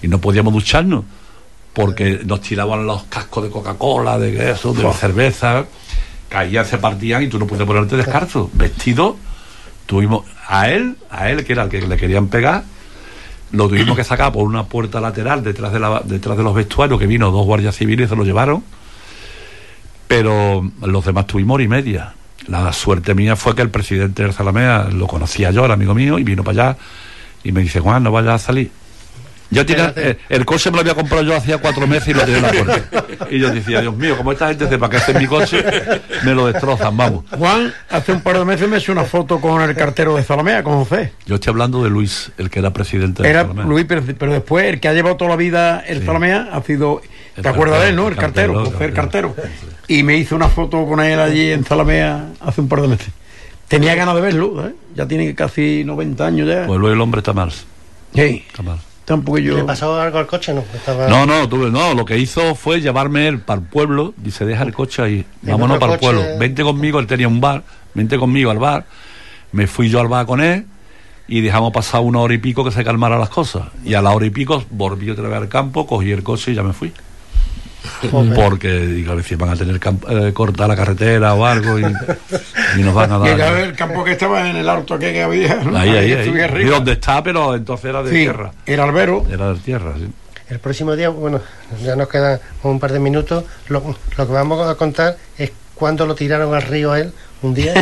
y no podíamos ducharnos porque nos tiraban los cascos de Coca-Cola, de eso, de cerveza, caían, se partían y tú no podías ponerte descalzo, vestido. Tuvimos a él, a él que era el que le querían pegar, lo tuvimos que sacar por una puerta lateral detrás de la, detrás de los vestuarios, que vino dos guardias civiles y se lo llevaron, pero los demás tuvimos hora y media. La suerte mía fue que el presidente del Zalamea lo conocía yo, era amigo mío, y vino para allá y me dice: Juan, no vayas a salir. Yo tenía, eh, el coche me lo había comprado yo hacía cuatro meses y lo tenía en la puerta. Y yo decía: Dios mío, como esta gente sepa que este es mi coche, me lo destrozan, vamos. Juan, hace un par de meses me hizo una foto con el cartero de Zalamea, con José. Yo estoy hablando de Luis, el que era presidente de Era Zalamea. Luis, pero, pero después el que ha llevado toda la vida el Sí. Zalamea ha sido... El ¿Te acuerdas de él, no? El cartero, cartero, el José el cartero. cartero. Y me hizo una foto con él allí en Zalamea hace un par de meses. Tenía ganas de verlo, ¿eh? Ya tiene casi noventa años ya. Pues Luis el hombre está mal. Sí, Está mal. tampoco yo... ¿Le pasó algo al coche? No, estaba... No, no, tuve, no, lo que hizo fue llevarme él para el pueblo. Dice: deja el coche ahí, vámonos otro para el coche- pueblo, vente conmigo. Él tenía un bar, vente conmigo al bar. Me fui yo al bar con él y dejamos pasar una hora y pico que se calmaran las cosas. Y a la hora y pico volví otra vez al campo, cogí el coche y ya me fui. Joder. Porque digo, a ver si van a tener que eh, cortar la carretera o algo y, y nos van a Y dar. el campo que estaba en el alto aquel que había, ¿no? Ahí, ahí, ahí. estuve Y arriba. donde está, pero entonces era de Sí, tierra. era albero. Era de tierra, sí. El próximo día, bueno, ya nos quedan un par de minutos. Lo, lo que vamos a contar es cuándo lo tiraron al río a él un día.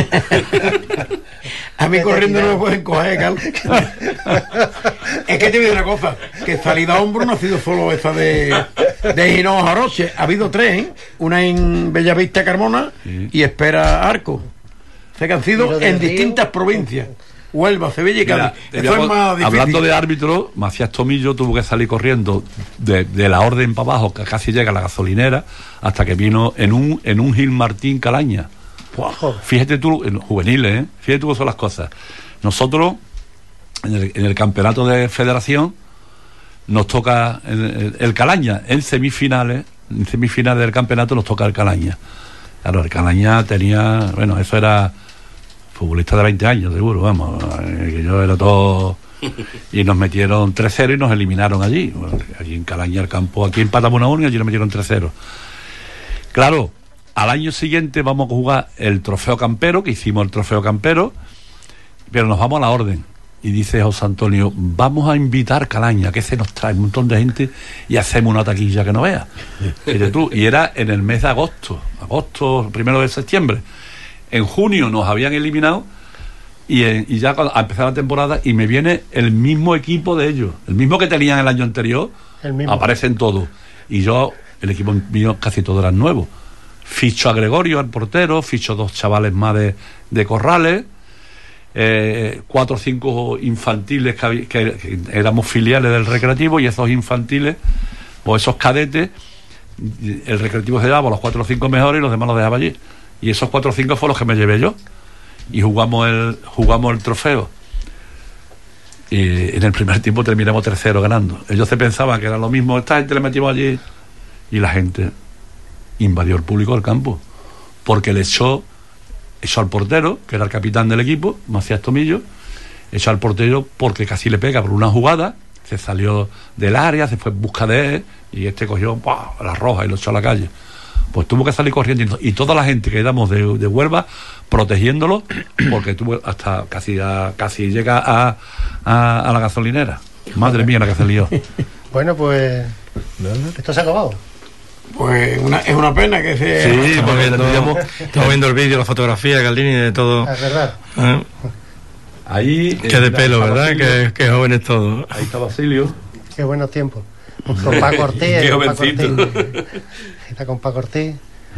A mí corriendo no me pueden coger, Carlos. Es que te digo una cosa, que salida a hombro no ha sido solo esa de, de Hinojo Jaroche, ha habido tres, ¿eh? Una en Bellavista, Carmona, Sí. y Espera Arco. O sea que han ¿Y sido lo del en río? distintas provincias. Huelva, Sevilla y Mira, Cádiz. te Eso voy a es con- más difícil. hablando de árbitro, Macías Tomillo tuvo que salir corriendo de, de la orden para abajo, que casi llega a la gasolinera, hasta que vino en un en un Gil Martín Calaña. Joder. Fíjate tú, en los juveniles, ¿eh? Fíjate tú cómo son las cosas. Nosotros, en el, en el campeonato de federación, nos toca el, el- el Calaña. En semifinales, en semifinales del campeonato nos toca el Calaña. Claro, el Calaña tenía, bueno, eso era futbolista de veinte años, seguro, vamos, eh, que yo era todo... Y nos metieron tres cero y nos eliminaron allí. Bueno, allí en Calaña, el campo, aquí empatamos una uno y allí nos metieron tres cero. Claro, al año siguiente vamos a jugar el trofeo campero, que hicimos el trofeo campero, pero nos vamos a la orden. Y dice José Antonio: vamos a invitar Calaña, que se nos trae un montón de gente y hacemos una taquilla que no veas. Fíjate tú, y era en el mes de agosto, agosto, primero de septiembre. En junio nos habían eliminado y, en- y ya cuando- a empezar la temporada, y me viene el mismo equipo de ellos, el mismo que tenían el año anterior, El mismo. aparecen todos. Y yo, el equipo mío casi todos eran nuevos. Ficho a Gregorio, al portero, ficho dos chavales más de, de Corrales, eh, cuatro o cinco infantiles que, habí- que- que éramos filiales del Recreativo, y esos infantiles o esos cadetes, el Recreativo se llevaba los cuatro o cinco mejores y los demás los dejaba allí. Y esos cuatro o cinco fueron los que me llevé yo. Y jugamos el, jugamos el trofeo. Y en el primer tiempo terminamos tercero ganando. Ellos se pensaban que era lo mismo. Esta gente le metimos allí. Y la gente invadió el público del campo. Porque le echó, echó al portero, que era el capitán del equipo, Macías Tomillo. Echó al portero porque casi le pega por una jugada. Se salió del área, se fue en busca de él. Y este cogió ¡pah!, la roja y lo echó a la calle. Pues tuvo que salir corriendo, y to- y toda la gente que éramos de, de Huelva protegiéndolo, porque tuvo hasta casi a, casi llega a, a, a la gasolinera. Madre mía, la que se lió. Bueno, pues esto se ha acabado. Pues una, es una pena que se... Sí, estamos porque viendo, tendríamos- estamos viendo el vídeo, la fotografía, Galdini, de todo. Es verdad. ¿Eh? Ahí. Qué de eh, pelo, está ¿verdad? Basilio. Que, que jóvenes todos. Ahí está Basilio. Qué buenos tiempos. Con Paco Ortiz. Qué con Paco jovencito. Ortiz. Está con Paco Ortiz.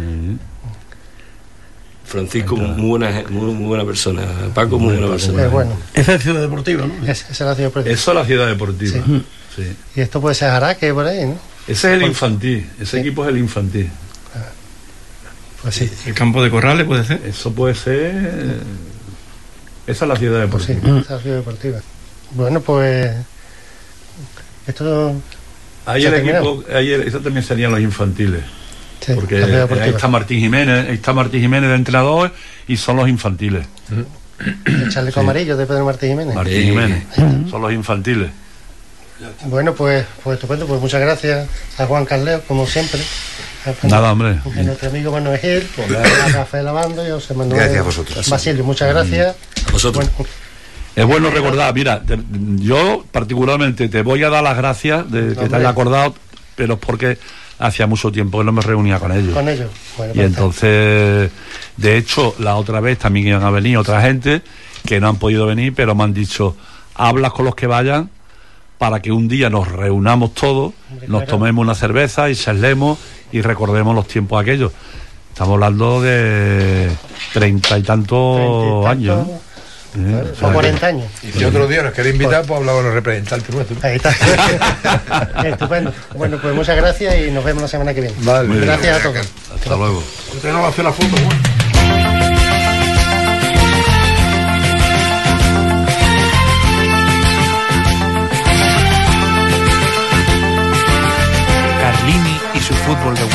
Francisco, muy buena, muy, muy buena persona. Paco, muy buena persona. Es bueno. Esa es Ciudad Deportiva, ¿no? Es- Esa es la ciudad preciosa. Eso es la ciudad deportiva. Sí. Sí. Y esto puede ser Jaraque por ahí, ¿no? Ese es el infantil. Ese Sí. equipo es el infantil. Pues sí. El campo de Corrales puede ser. Eso puede ser. eh, Esa es la ciudad Pues sí, deportiva. esa es la ciudad deportiva. Bueno, pues esto Ahí ¿Se el ha terminado? equipo, ahí el- eso también serían los infantiles. sí, Porque la ciudad ahí deportiva. está Martín Jiménez, ahí está Martín Jiménez de entrenador, y son los infantiles. El chaleco amarillo de Pedro Martín Jiménez. Martín Sí. Jiménez, son los infantiles. Bueno, pues, pues estupendo, pues muchas gracias a Juan Carleo, como siempre. A, Nada, hombre. A nuestro amigo Manuel Gil, a Rafael Abando y a José Manuel. Gracias a vosotros. Basilio, muchas gracias. A vosotros. Bueno, Es bueno recordar, mira, te- yo particularmente te voy a dar las gracias de que te Hombre. haya acordado, pero es porque hacía mucho tiempo que no me reunía con ellos. con ellos. Bueno, Y pues, entonces, de hecho, la otra vez también iban a venir otra gente que no han podido venir, pero me han dicho, hablas con los que vayan para que un día nos reunamos todos, Hombre, nos claro. tomemos una cerveza y charlemos y recordemos los tiempos aquellos. Estamos hablando de treinta y tantos treinta y años. tantos, ¿no? Eh, o sea son que- cuarenta años. Y si otro día nos quiere invitar, pues hablaba con los representantes nuestros. Ahí está. Estupendo. Bueno, pues muchas gracias y nos vemos la semana que viene. Vale. Muy bien. Gracias a todos. Hasta luego. Usted no va a hacer la foto, Juan. Carlini y su fútbol de